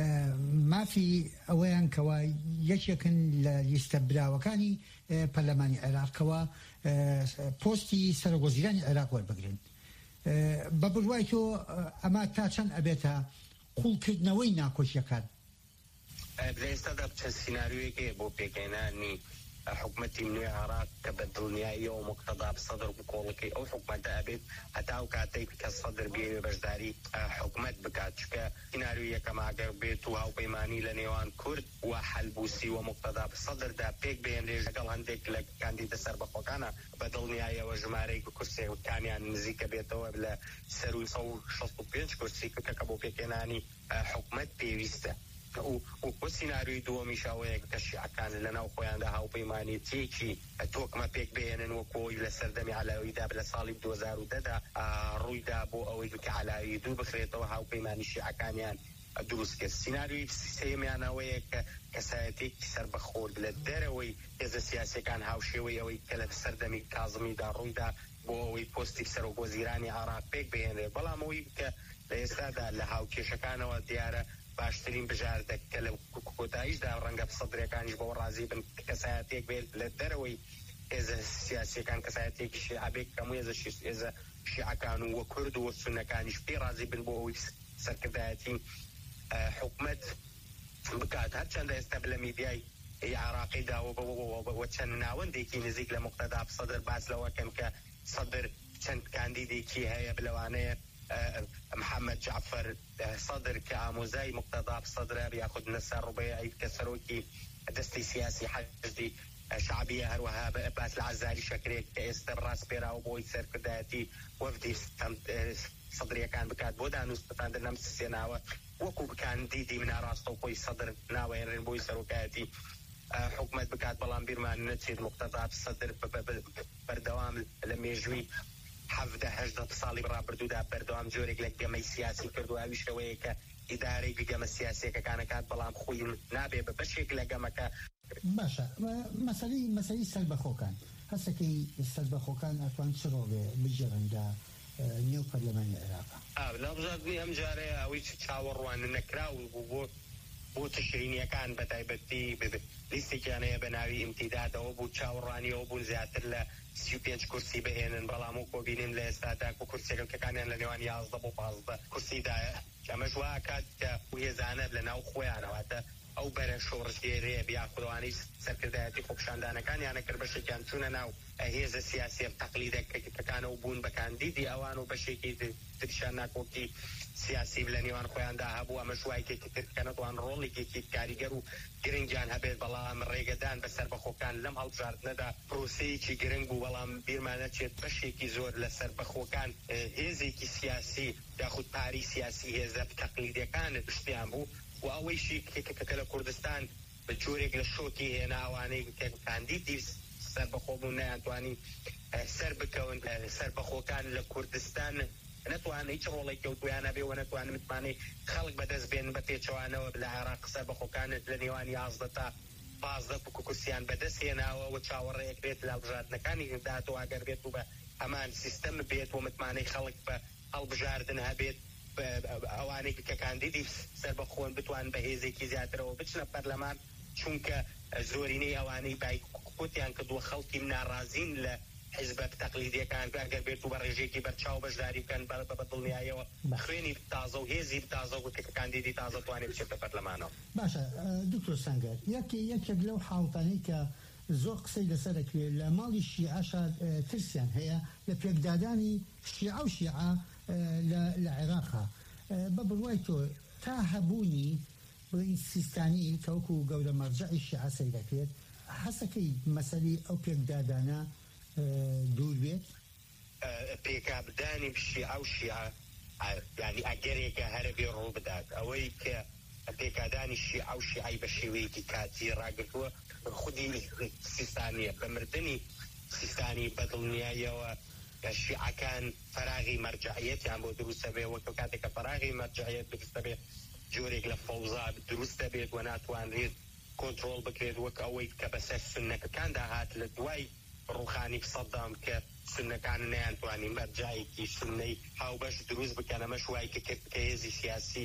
مافی ئەوەیان کەوە یەکێکن لە لیستە براوەکانی پەرلەمانی عێراقەوە پۆستی سەرۆکوەزیرانی عێراق وەربگرن بە بڕوای تۆ ئەمە تا چەند ئەبێتە قوڵکردنەوەی ناکۆچیەکان؟ لە ئێستادا چەند سیناریۆیەکەیە بۆ پێکهێنانی حکومەتی نوێ عێراق کە بە دڵنیاییەوە مقتەدا سەدر و کۆڵەکەی ئەو حکومەتە ئەبێت هەتا ئەو کاتێک کە سەدر بێوێ بەشداری حکومەت بکات چکە سیناریۆ یەکەم ئەگەر بێت و هاوپەیمانی لە نێوان کورد و حەلبوسی و مقتەدا سەدردا پێک بێنرێ لەگەڵ هەندێک لە کاندیدە سەربەخۆکانە بە دڵنیاییەوە ژمارەی کورسیەکانیان نزیکە بێتەوە لە سەر و سە و شەست و پێنج کورسی کە بۆ پێکهێنانی حکومەت پێویستە و سیناریۆی دووەمیش ئەوەیە کە شیعەکان لەناو خۆیاندا هاوپەیمانیەتێکی تۆکمە پێک بێنن وەکۆی لە سەردەمی عەلاویدا لە ساڵی دوو هەزار و دەدا ڕوویدا بۆ ئەوەی کە عەلاوی دوو بخرێتەوە هاوپەیمانی شیعەکانیان دروست کرد. سیناریۆی سێمیان ئەوەیە کە کەسایەتێکی سەربەخۆر لە دەرەوەی هێزە سیاسیەکان هاوشێوەی ئەوەی کە لە سەردەمی کازمیدا ڕوویدا بۆ ئەوەی پۆستی سەرۆکوەزیرانی عێراق پێک بهێنرێ بەڵام ئەوەی کە لە ئێستادا لە هاوکێشەکانەوە دیارە باشترین بژاردە کە لە کۆتاییشدا ڕەنگە سەدرەکانیش بۆ ڕازی بن کەسایەتێک بێت لە دەرەوەی هێزە سیاسیەکان کەسایەتێکی شیعەبێک کەموو هێزە هێزە شیعەکان و کورد و سونەکانیش پێ ڕازی بن بۆ ئەوەی سەرکردایەتی حکومەت بکات هەرچەندە ئێستا لە میدیای عێراقی داوە چەند ناوەندێکی نزیک لە مقتەدا سەدر باس لەوەکەن کە سەدر چەند کاندیدێکی هەیە بلەوانەیە محمد جعفر صدر کە ئامۆزای مقتەدا سەدرە یاخود نەسەر ڕوبەیە کە سەرۆکی دەستی سیاسی حەشدی شعبیە هەروەها باس لە عەزاری شەکرێک کە ئێستا ڕاست پێراوە بۆی سەرکردایەتی وەفدی سەدرەکان بکات بۆ دانوستدان نەم سێناوە وەکو کاندیدی مناڕاستە و خۆی سەدر ناوێنرێن بۆی سەرۆکایەتی حکومەت بکات بەڵام بیرمان نەچێت مقتەدا سەدر بەردەوام لە مێژووی حەڤدە هەژدە ساڵی ڕابردوودا بەردەوام جۆرێک لە گەمەی سیاسی کردو ئەویشەوەیە کە ئیدارەی گەمە سیاسیەکەکانەکات بەڵام خۆی نابێ بە بەشێک لە گەمەکە. باشە مەسەلەی مەسەلەی سەربەخۆکان هەسەکەی سەربەخۆکان ئەتوان چ ڕۆڵێ بژێڕندا نێو پەرلەمانی عێراق لەبژاردننی ئەم جارەیە ئەوەی چاوەڕوان نەکراون بوو بۆ بۆ تشرینیەکان بە تایبەتی لیستێکیانەیە بە ناوی ئیمتیدادەوە بوو چاوەڕوانیەوە بوون زیاتر لە سی و پێنج کورسی بهێنن بەڵام و کۆبینیم لە ئێستادا و کورسێکەکانیان لە نێوان یازدە بۆ پازدە کورسیدایە ئەمەش وا کات کە هێزانە لە ناو خۆیانەوەتە ئەو بەرە شۆڕژگێرەیە بیاخۆوانەی سەرکردایەتی خۆپشاندانەکانیانە کرد بەشێکیان چوونە ناو هێزە سیاسی تەقلیدەکەکانە و بوون بە کاندیدی ئەوان و بەشێکی تریشان ناکۆکی سیاسی لە نێوان خۆیاندا هەبوو ئەمە شوایکێکی ترکەنەوەوان ڕۆڵێکێکی کاریگەر و گرنگیان هەبێت بەڵام ڕێگەدان بەسەر بەخۆکان لەم هەڵبژاردنەدا پرۆسەیەکی گرنگ بوو بەڵام بیرمانەچێت بەشێکی زۆر لەسەر بەخۆکان هێزێکی سیاسی یاخود پاری سیاسی هێزە تەقلیدیەکانت پشتیان بوو و ئەوەیشی کە لە کوردستان بە جۆرێک لە شۆکی هێناوانەی کاندیدی سەربەخۆبوون نەیانتوانی سەر بکەون سەربەخۆکان لە کوردستان نەتوانێت هیچ ڕۆڵێک کەوتویانە بێ و نەتوانن متمانەی خەڵک بەدەست بێن بە پێچەوانەوە لە عێراق سەربەخۆکانت لە نێوان یازدە تا پازدە کورسیان بەدەست هێناوە و چاوەڕێیەک بێت لە هەڵبژاردنەکانی داتەوە ئەگەر بێت و بە هەمان سیستەم بێت و متمانەی خەڵک بە هەڵبژاردن هەبێت ئەوانێک کە کاندیدی سەربەخۆن بتوان بە هێزێکی زیاترەوە بچنە پەرلەمان چونکە زۆرینەی ئەوانەی بایکۆتیان کردووە خەڵکی ناڕازین لە حیزبە تەقلیدیەکان ئەگەر بێت و بە ڕێژێکی بەرچاو بەشداری بکەن بە دڵنیاییەوە خوێنی تازە و هێزی تازە و کە کاندیدی تازە توانێت بچێتە پەرلەمانەوە. باشە دکتۆر سەنگەر یەک یەکێک لەو حاڵتانەی کە زۆر قسەی لەسەرەکوێ لە ماڵی شیعەشا ترسیان هەیە لە پێکدادانی شیعە و شیعە لە عێراقا بە بڕوای تۆ تا هەبوونی بڵین سیستانی کەوەکو گەورە مەرجەعی شیعە سەیر دەکرێت هەسەکەی مەسەلی ئەو پێکدادانە دوور بێت پێکابدانی شیعە و شیعە یعنی ئەگەرێکە هەرە بێ ڕوو بدات ئەوەی کە پێکادانی شیعە و شیعەی بە شێوەیەکی کاتی ڕاگرتووە خودی سیستانیە بە مردنی سیستانی بەدڵنیاییەوە شیعەکان فەراغی مەرجعیەتیان بۆ دروستە بێ وەکو کاتێک کە فەراغی مەرجعیەت دروستە بێ جۆرێک لە فەوزا دروستە بێت و ناتوانرێت کۆنترۆڵ بکرێت وەک ئەوەی کە بەسەر سنەکەکاندا هات لە دوای ڕوخانی سەدام کە سنەکان نەیانتوانی مەرجعیەکی سنەی هاوبەش دروست بکەن ئەمە شوایکە کرد کە هێزی سیاسی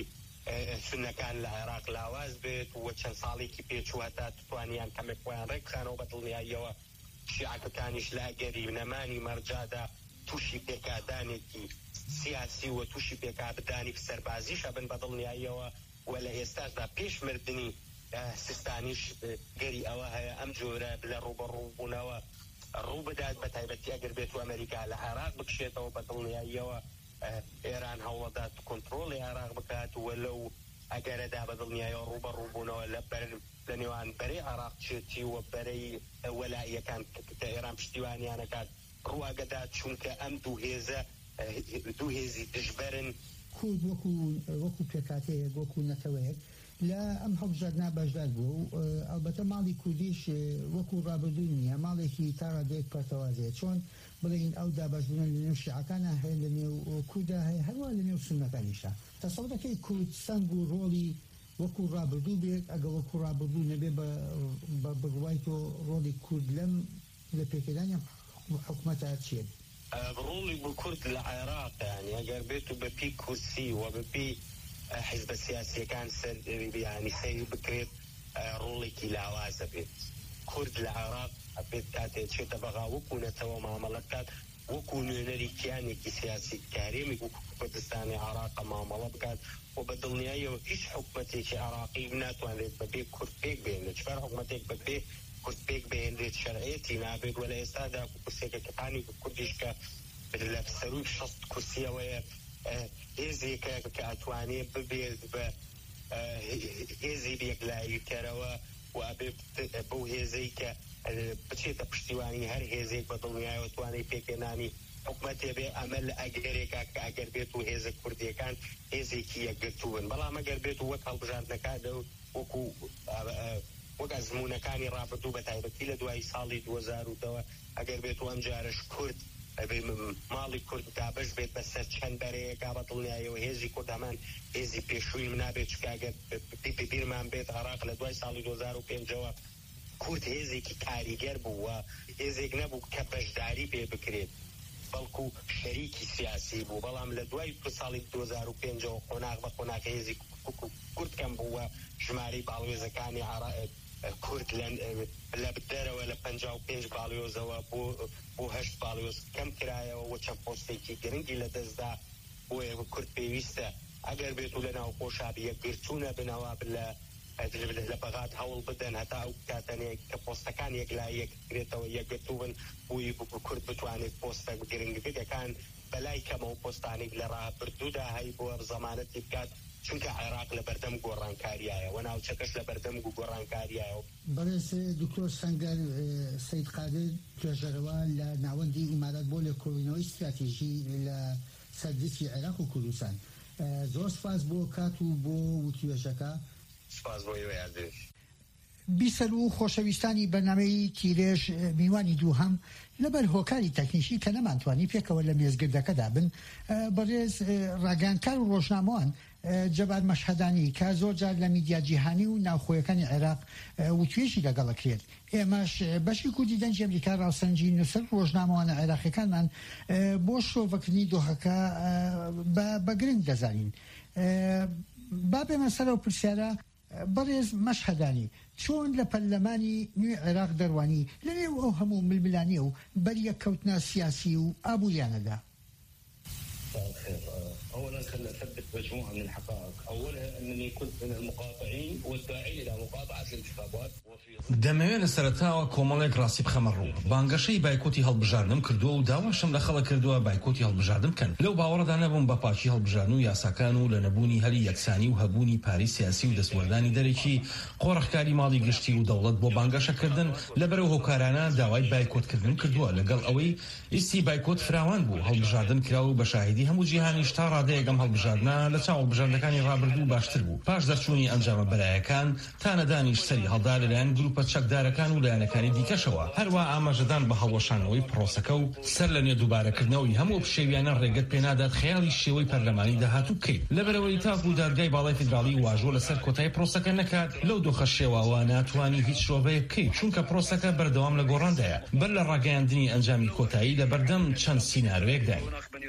سنەکان لە عێراق لاواز بێت و چەند ساڵێکی پێچووە تا توانیان کەمێک خۆیان ڕێکخانەوە بە دڵنیاییەوە شیعەکەکانیش لاگەری نەمانی مەرجادا تووشی پێکادانێکی سیاسی و تووشی پێکابدانی سەربازیشە بن بە دڵنیاییەوە و لە ئێستاشدا پێش مردنی سیستانیش گەری ئەوە هەیە ئەم جۆرە لە ڕوبەڕووبوونەوە ڕوو بدات بە تایبەتی ئەگەر بێت و ئەمریکا لە عێراق بکشێتەوە بە دڵنیاییەوە ئێران هەوڵەدات کۆنترۆڵی عێراق بکات وەلەو ئەگەرەدا بە دڵنیاییەوە ڕوبەڕووبوونەوە لە بەر لە نێوان بەرەی عێراق چێتی و بەرەی وەلاییەکان کە ئێران پشتیوانیانەکات ڕواگەدات چونکە ئەم دوو هێزە دوو هێزی دژبەرن کورد وەکو وەکو پێکاتەیە وەکو نەتەوەیەک لە ئەم هەڵبژاردنە بەشدار بوو و ئەلبەتە ماڵی کوردیش وەکو ڕابردوو نییە ماڵێکی تا ڕادەیەک پەرتەوازەیە چۆن بڵین ئەو دابەشبوونە لە نێو شیعەکانە هەیە لە نێو کووردا هەیە هەروە لە نێو سونەکانیشە تەسەوڕ دەکەی کورد سەنگ و ڕۆڵی وەکو ڕابردوو بێت ئەگە وەکو ڕابردوو نەبێ بە بڕوای تۆ ڕۆڵی کورد لەم لە پێکردانی حکومەتە چێت ڕۆڵی بۆ کورد لە عێراق یعنی ئەگەر بێت و بەپی کورسی و بەپی حیزبە سیاسیەکان سەر ینی سەیر بکرێت ڕۆڵێکی لاوازە بێت کورد لە عێراق بێت کاتێک چێتە بەغا وەکو نەتەوە مامەڵەت کات وەکو نوێنەری کیانێکی سیاسی کارێمی وەکو کوردستانی عێراق مامەڵە بکات و بە دڵنیاییەوە هیچ حکومەتێکی عێراقی ناتوانێت بەبێ کورد پێک بێنێت چبار حکومەتێک بەبێ کورد پێک بێنرێت شەرعەتی نابێت وە لە ئێستادا کورسێکەکانی کوردیش کە لە سەروی شەست کورسیەوەیە هێزێکە کە ئەتوانێت ببێت بە هێزی یەکلاییکەرەوە و بەو هێزەی کە بچێتە پشتیوانی هەر هێزێک بە دڵنیایەوە توانێت پێکێنانی حکومەتێ بێ ئەمە لە ئەگەرێکە کە ئەگەر بێت و هێزە کوردیەکان هێزێکی یەکگرتوون بەڵام ئەگەر بێت و وەک هەڵبژاردنەکاندا وەکو وەک ئەزموونەکانی ڕابردوو بە تایبەتی لە دوای ساڵی دوو هەزار و دە ئەگەر بێت و ئەم جارش کورد ماڵی کورد دابش بێت بەسەر چەند بەرەیەکا بە دڵنیاییەوە هێزی کورد هەمان هێزی پێشووی نابێت چکە ئەگەر بیرمان بێت عێراق لە دوای ساڵی دوو هەزار و پێنجەوە کورد هێزێکی کاریگەر بووە هێزێک نەبوو کە بەشداری پێ بکرێت بەڵکو شەریکی سیاسی بوو بەڵام لە دوای ساڵی دو هەزار و پێنجەوە قۆناغ بە قۆناغ هێزی کورد کەم بووە ژمارەی باڵوێزەکانی کورد لە دەرەوە لە پەنجا و پێنج باڵیۆزەوە بۆ هەشت باڵیۆز کەم کرایەوە و چەند پۆستێکی گرنگی لە دەستدا بۆیە کورد پێویستە ئەگەر بێت و لە ناو خۆشابی یەکگرتوونە بنەوە لە بەغات هەوڵ بدەن هەتا ئەو کاتەنێک کە پۆستەکان یەکلای یەکگرێتەوە یەکگرتوو بن بووی کورد بتوانێت پۆستە گرنگەکان بەلای کەمەوە پۆستانێک لە ڕابردوودا هەی بۆ زەمانەتی بکات چونکە عێراق لە بەردەم گۆڕانکاریایە و ناوچەکەش لە بەردەم گۆڕانکاریایە. بەڕێز دکتۆر سەنگەر سەید قادر توێژەرەوە لە ناوەندی ئیمارات بۆ لێکۆڵینەوەی استراتیژی لە سەردەچی عێراق و کوردستان زۆر سپاس بۆ کات و بۆ وتوێژەکە. سپاس بۆ یاردێش. بیسەر و خۆشەویستانی بەرنامەی تیرێژ میوانی دووهەم لەبەر هۆکاری تەکنیکی کە نەمانتوانی پێکەوە لە مێزگردەکەدا بن بەڕێز ڕاگەنکار و ڕۆژنامەوان جەبار مەشهەدانی کە زۆر جار لە میدیا جیهانی و ناوخۆیەکانی عێراق وتوێژی لەگەڵەکرێت ئێمەش بەشی کوردی دەنجی ئەمریکا ڕاوسەنجی نووسەر ڕۆژنامەوانە عێراقیەکانمان بۆ شۆڤەکردنی دۆخەکە بە گرنگ دەزانین. با بێمە سەرەوە پرسیارە بەڕێز مەشهەدانی چۆن لە پەرلەمانی نوێی عێراق دەروانی لەنێو ئەو هەموو ململانیە و بەریەککەوتنا سیاسی و ئابوووریانەدا؟ اولا خلينا نثبت مجموعه من الحقائق، اولها انني كنت من المقاطعين والداعين الى مقاطعه الانتخابات. دەمەوێت لە سەرەتاوە کۆمەڵێک ڕاستی بخەمە ڕوو بانگەشەی بایکۆتی هەڵبژاردنم کردووە و داواشم لە خەڵک کردووە بایکۆتی هەڵبژاردن بکەن. لەو باوەڕدا نەبووم بە پاچی هەڵبژاردن و یاساکان و لە نەبوونی هەلی یەکسانی و هەبوونی پاری سیاسی و دەستوەردانی دەرێکی قۆڕەخکاری ماڵی گشتی و دەوڵەت بۆ بانگەشەکردن لەبەرەو هۆکارانە داوای بایکۆتکردن کردووە لەگەڵ ئەوەی ئیستی بایکۆت فراوان بوو هەڵبژاردن کراوە و بە شاهیدی هەموو جیهانیش تا ڕادەیەکەم هەڵبژاردنە لە چاو هەڵبژاردنەکانی ڕابردوو باشتر بوو. پاش دەرچوونی ئەنجامە بەلایەکان تا نەدانیش سەری هەڵدا لەلایەن گروپە چەکدارەکان و لایەنەکانی دیکەشەوە هەروە ئاماژەدان بە هەڵوەشانەوەی پرۆسەکە و سەر لە نوێ دووبارەکردنەوەی هەموو پشێویانە ڕێگەت پێنادات خەیاڵی شێوەی پەرلەمانی داهاتوو بکەیت لەبەرەوەی تاکو و دادگای باڵای فیدراڵی واژۆ لەسەر کۆتای پرۆسەکە نەکات لەو دۆخە شێواوە ناتوانی هیچ شۆبەیە بکەیت چونکە پرۆسەکە بەردەوام لە گۆڕاندایە بەر لە ڕاگەیاندنی ئەنجامی کۆتایی لە بەردەم چەند سیناریۆیەکداین.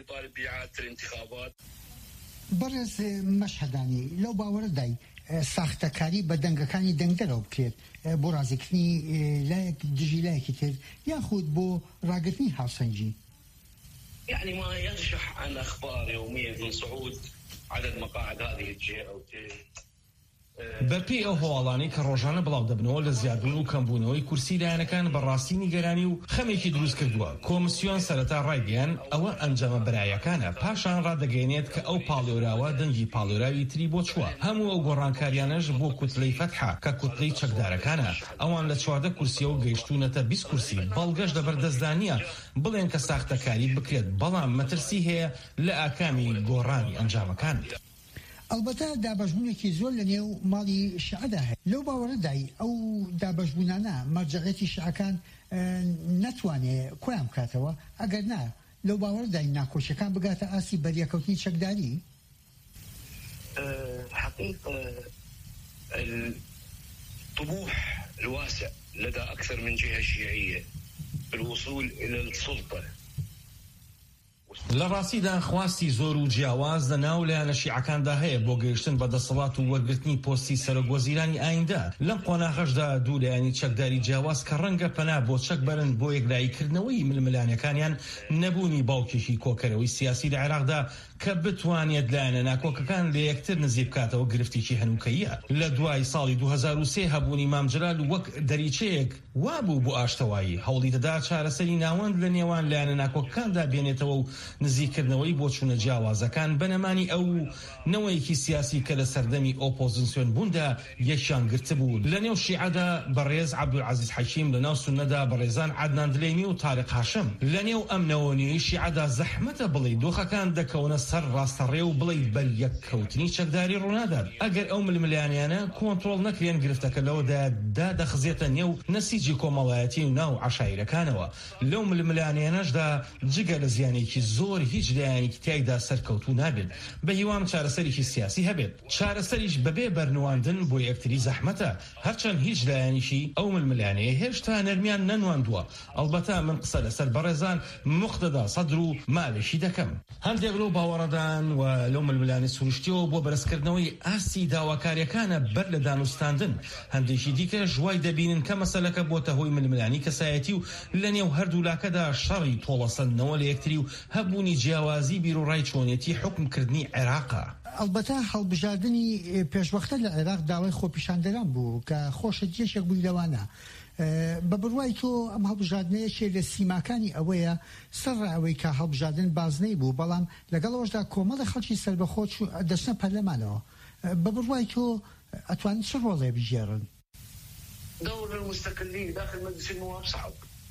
بەڕێز مەشهەدانی لەو باوەڕدای ساختەکاری بە دەنگەکانی دەنگدەرەوە بکرێت بۆ ڕازیکردنی لایەک دژی لایەکی تر یاخود بۆ ڕاگرتنی هاوسەنجی. يعني ما يرجح عن اخبار يوميه من صعود عدد مقاعد هذه الجهه او بەپێی ئەو هەواڵانی کە ڕۆژانە بڵاو دەبنەوە لە زیادبوون و کەمبوونەوەی کورسی لایەنەکان بەڕاستی نیگەرانی و خەمێکی دروست کردووە. کۆمسیۆن سەرەتا ڕایگەیان ئەوە ئەنجامە برایەکانە پاشان ڕادەگەێنێت کە ئەو پاڵێوراوە دەنگی پاڵێراوی تری بۆ چووە. هەموو ئەو گۆڕانکاریانەش بۆ کوتلەی فەتحا کە کوتلەی چەکدارەکانە ئەوان لە چواردە کورسیەوە گەیشتوونەتە بیست کورسی بەڵگەش دەبەردەستدانیە بڵێن کە ساختەکاری بکرێت بەڵام مەترسی هەیە لە ئاکامی گۆڕانی ئەنجامەکان. ئەلبەتە دابەشبوونێکی زۆر لە نێو ماڵی شیعەدا هەیە لەو باوەڕەدای ئەو دابەشبوونانە مەرجەعەتی شیعەکان نەتوانێت کۆیان بکاتەوە ئەگەر نا لەو باوەڕدای ناکۆشیەکان بگاتە ئاسی بەریەکەوتنی چەکداری. حقيقة الطموح الواسع لدى أكثر من جهة شيعية بالوصول إلى السلطة. لە ڕاستیدا خواستی زۆر و جیاواز لە ناو لایەنە شیعەکاندا هەیە بۆ گەیشتن بە دەسەڵات و وەرگرتنی پۆستی سەرۆکوەزیرانی ئایندە. لەم قۆناغەشدا دوو لایەنی چەکداری جیاواز کە ڕەنگە پەنا بۆ چەک بەرن بۆ یەکلاییکردنەوەی ململانەکانیان نەبوونی باوکێکی کۆکەرەوەی سیاسی لە عێراقدا کە بتوانێت لایەنە ناکۆکەکان لە یەکتر نزیک بکاتەوە گرفتێکی هەنووکەیە. لە دوای ساڵی دوو هەزار و سێ هەبوونی مام جەلال وەک دەریچەیەک وابوو بۆ ئاشتەوایی هەوڵی دەدا چارەسەری ناوەند لە نێوان لایەنە ناکۆکەکاندا بێنێتەوە و نزیکردنەوەی بۆ چوونە جیاوازەکان بەنەمانی ئەو نەوەیەکی سیاسی کە لە سەردەمی ئۆپۆزیسیۆن بووندا یەکیان گرتبوو. لە نێو شیعەدا بەڕێز عەبدولعەزیز حەکیم، لە ناو سوننەدا بەڕێزان عەدنان دلەیمی و تارق هاشم. لە نێو ئەم نەوەنیوەی شیعەدا زەحمەتە بڵێ دۆخەکان دەکەونە سەر ڕاستەڕێ و بڵێ بەریەککەوتنی چەکداری ڕوونادات. ئەگەر ئەو ململانیانە کۆنتڕۆڵ نەکرێن گرفتەکە لەوەدا دادەخزێتە نێو نەسیجی کۆمەڵایەتی و ناو عەشایرەکانەوە. لەو ململانیانەشدا جگە لە زیانێکی زۆر هیچ لایەنێکی تایدا سەرکەوتوو نابێت بە هیوام چارەسەرێکی سیاسی هەبێت چارەسەریش بەبێ بەرنواندن بۆ یەکتری زەحمەتە هەرچەند هیچ لایەنیشی ئەو ململانەیە هێشتا نەرمیان نەنواندووە ئەلبەتە من قسە لەسەر بەڕێزان مقتەدا سەدر و مالێکی دەکەم هەندێک لەو باوەڕەدان و لەو ململانی سروشتیەوە بۆ بەرزکردنەوەی ئاستی داواکاریەکانە بەر لە دانوستاندن هەندێکی دیکە ژوای دەبینن کە مەسەلەکە بۆتە هۆی ململانی کەسایەتی و لە نێو هەردوو لاکەدا شەڕی تۆڵەسەندنەوە لە یەکتری و هەبوونی جیاوازی بیرروڕای چۆنێتی حکمکردنی عێراقە ئەلبەتە هەڵبژاردننی پێشوەختە لە عێراق داوای خۆپیشاندەران بوو کە خۆشە جێشێک بووی لەوانە بە بڕوای تۆ ئەم هەڵبژاردنەیەکێ لە سیماکانی ئەوەیە سەر ئەوەی کە هەڵبژاردن بازنەی بوو بەڵام لەگەڵەوەشدا کۆمەڵی خەڵکی سەربەخۆ دەچنە پەرلەمانەوە بە بڕوای تۆ ئەتوانن چ ڕۆڵێ بژێڕن دور المستقلين داخل مجلس النواب صعب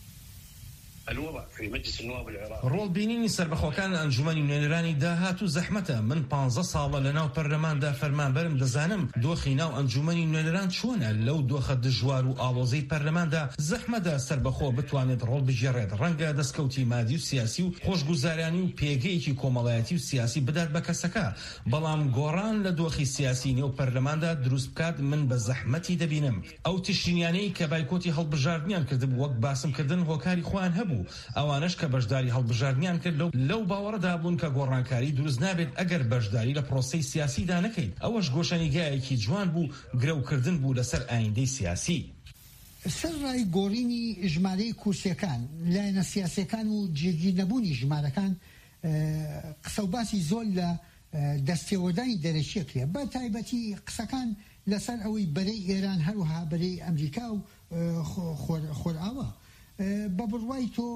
الوضع في مجلس النواب العراقي ڕۆڵبینینی سەربەخۆکان ئەنجومەنی نوێنەرانی داهات و زەحمەتە من پانزە ساڵە لە ناو پەرلەماندا فەرمانبەرم دەزانم دۆخی ناو ئەنجومەنی نوێنەران چۆنە لەو دۆخە دژوار و ئاڵۆزەی پەرلەماندا زەحمەدا سەربەخۆ بتوانێت ڕۆڵ بژێڕێت ڕەنگە دەستکەوتی مادی و سیاسی و خۆشگوزارانی و پێگەیەکی کۆمەڵایەتی و سیاسی بدات بە کەسەکە بەڵام گۆڕان لە دۆخی سیاسی نێو پەرلەماندا دروست بکات من بە زەحمەتی دەبینم ئەو تشرینیانەی کە بایکۆتی هەڵبژاردنیان کردبوو وەک باسم کردن هۆکاری خۆیان هەبوو ئەوانش کە بەشداری هەڵبژاردنیان کرد لەو باوەڕەدا بوون کە گۆڕانکاری دروست نابێت ئەگەر بەشداری لە پرۆسەی سیاسیدا نەکەیت ئەوەش گۆشەنیگایەکی جوان بوو گرەوکردن بوو لەسەر ئایندەی سیاسی سەرڕای گۆڕینی ژمارەی کورسیەکان لایەنە سیاسیەکان و جێگیر نەبوونی ژمارەکان قسە و باسی زۆر لە دەستێوەدانی دەرەشیە کرێ بە تایبەتی قسەکان لەسەر ئەوەی بەرەی ئێران هەروها بەرەی ئەمریکا و خۆرئاوە بە بڕوای تۆ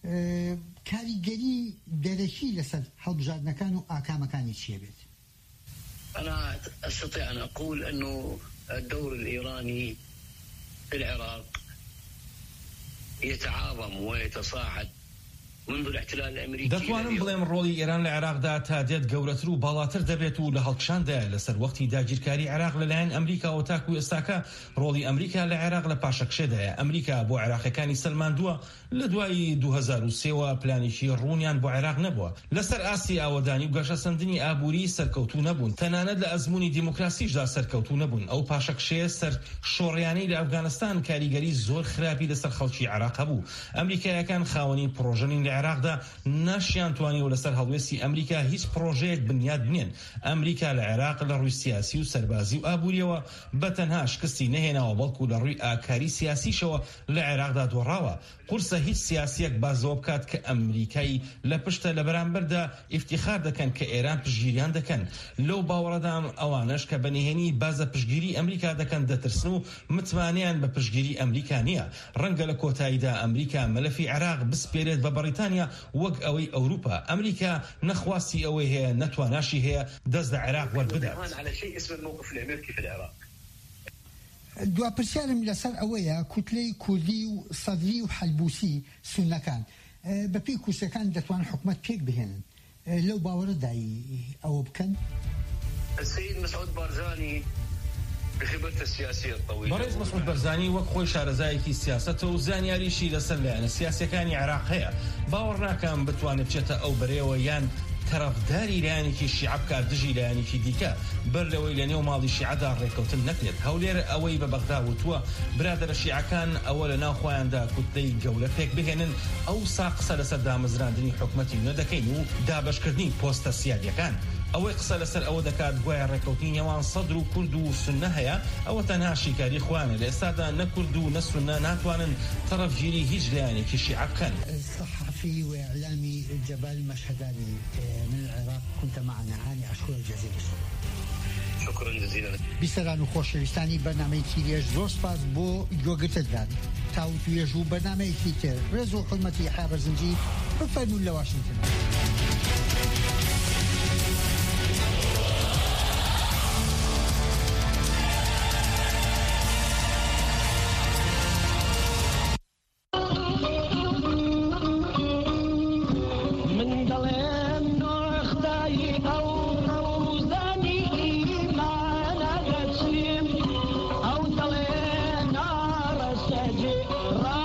کاریگەری دەرەکی لەسەر هەڵبژاردنەکان و ئاکامەکانی چیە بێت؟ أنا أستطيع أن أقول أنه الدور الإيراني في العراق يتعاظم ويتصاعد منذ الاحتلال الامريكي دەتوانم بڵێم ڕۆڵی ئێران لە عێراقدا تا دێت گەورەتر و باڵاتر دەبێت و لە هەڵکشاندایە لەسەر وەختی داگیرکاری عێراق لەلایەن ئەمریکا و تاکو ئێستاکە ڕۆڵی ئەمریکا لە عێراق لە پاشەکشێدایە ئەمریکا بۆ عێراقیەکانی سەلماندووە لە دوای دوو هەزار و سێەوە پلانێکی ڕوونیان بۆ عێراق نەبووە لەسەر ئاسی ئاوەدانی و گەشەسەندنی ئابووری سەرکەوتوو نەبوون تەنانەت لە ئەزمموی دیموکراسیشدا سەرکەوتوو نەبوون ئەو پاشەکشەیە سەر شۆڕیانەی لە ئەفغانستان کاریگەری زۆر خراپی لەسەر خەڵکی عێراق بوو ئەمریکایەکان خاوەنی پرۆژەنین لە عێراقدا ناشیان توانی و لەسەر هەڵوێستی ئەمریکا هیچ پرۆژەیەک بنیاد بنێن ئەمریکا لە عێراق لە ڕووی سیاسی و سەربازی و ئابووریەوە بەتەنها شکستی نەهێناوە بەڵکو لە ڕووی ئاکاری سیاسیشەوە لە عێراقدا دۆڕاوە قورسە هیچ سیاسیەک بازەوە بکات کە ئەمریکای لە پشتە لە بەرامبەردا ئیفتیخار دەکەن کە ئێران پشگیریان دەکەن لەو باوەڕەدام ئەوانش کە بەنهێنی بازە پشگیری ئەمریکا دەکەن دەترسن و متمانیان بە پشگیری ئەمریکا نییە ڕەنگە لە کۆتاییدا ئەمریکا مەلەفی عێراق بسپێرێت بە بەریتانیا وەک ئەوەی ئەوروپا ئەمریکا نەخواستی ئەوەی هەیە نەتواناشی هەیە دەست لە عێراق وەربدات دواپرسیارم لەسەر ئەوەیە کوتلەی کوردی و سەدری و حەلبوسی سونەکان بەپێی کورسەکان دەتوان حکومەت پێک بهێنن لەو باوەڕەدایی ئەوە بکەن السيد مسعود بارزاني بخبرته السياسية الطويلة بەڕێز مەسعود بەرزانی وەک خۆی شارەزایەکی سیاسەتە و زانیاریشی لەسەر لایەنە سیاسیەکانی عێراق هەیە باوەڕ ناکەم بتوانێت بچێتە ئەو بەرەوە یان تەرەفداری لایەنێکی شیعە بکات دژی لایەنێکی دیکە بەر لەوەی لە نێو ماڵی شیعەدا ڕێکەوتن نەکرێت هەولێر ئەوەی بە بەغدا وتووە برادەرە شیعەکان ئەوە لە ناو خۆیاندا کوتلەی گەورە پێک بهێنن ئەو سا قسە لەسەر دامەزراندنی حکومەتی نوێ دەکەین و دابەشکردنی پۆستە سیادیەکان ئەوەی قسە لەسەر ئەوە دەکات گوایە ڕێکەوتنی نێوان سەدر و کورد و سونە هەیە ئەوە تەنها شیکاری خوانە لە ئێستادا نە کورد و نە سونە ناتوانن تەرەفگیری هیچ لایەنێکی شیعە بکەن. صحفي وإعلامي جبال المشهداني من العراق كنت معنا عاني أشكر جزيلا شكرا جزيلا بیسەران و خۆشەویستانی بەرنامەیەکی لێژ زۆر سپاس بۆ گوێگرتنتان تا و توێژ و بەرنامەیەکی تر ڕێز و حورمەتی حابەرزنجی بفەرمون لە واشنگتن. راو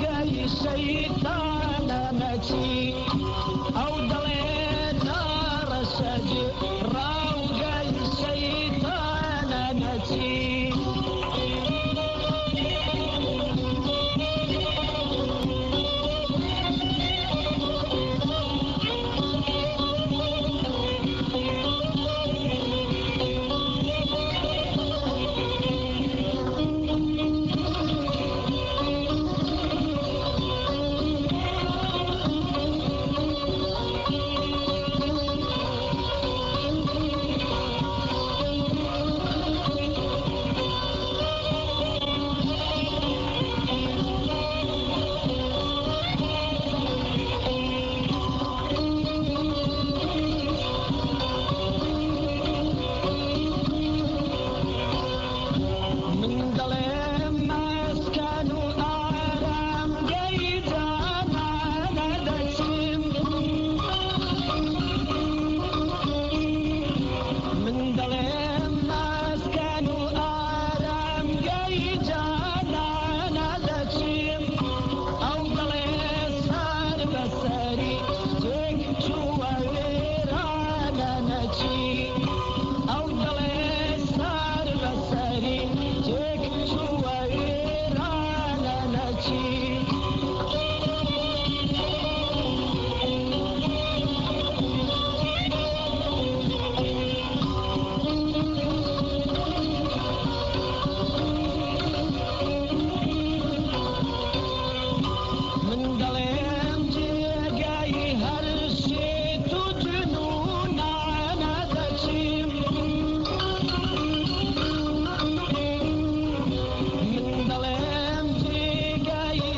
من ظلام جيجاي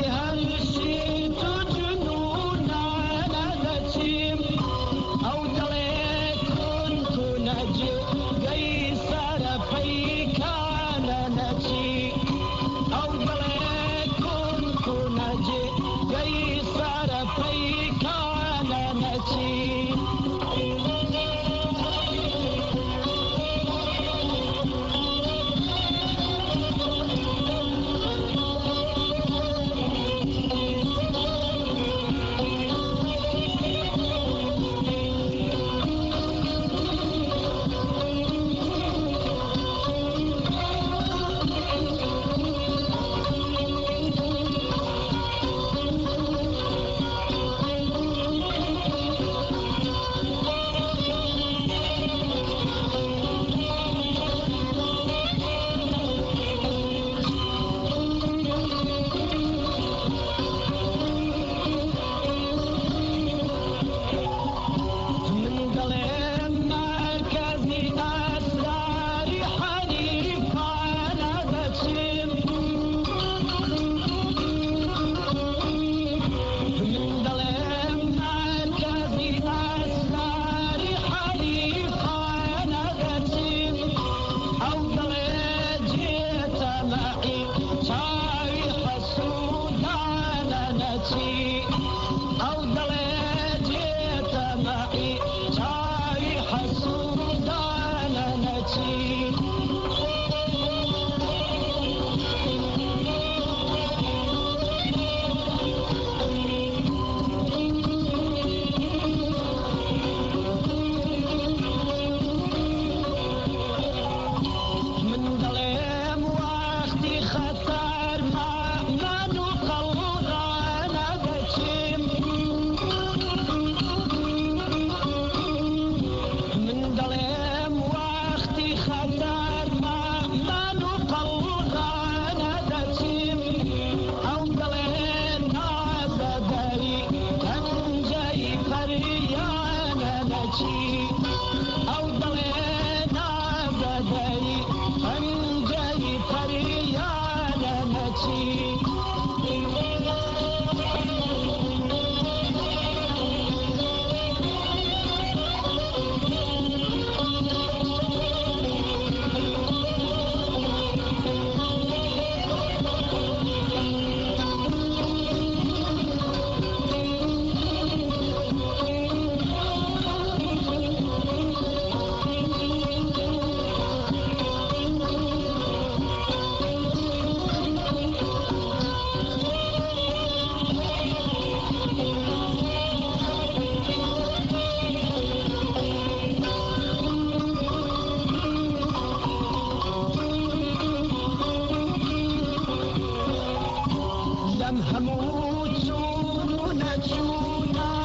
عالم همون چون چونه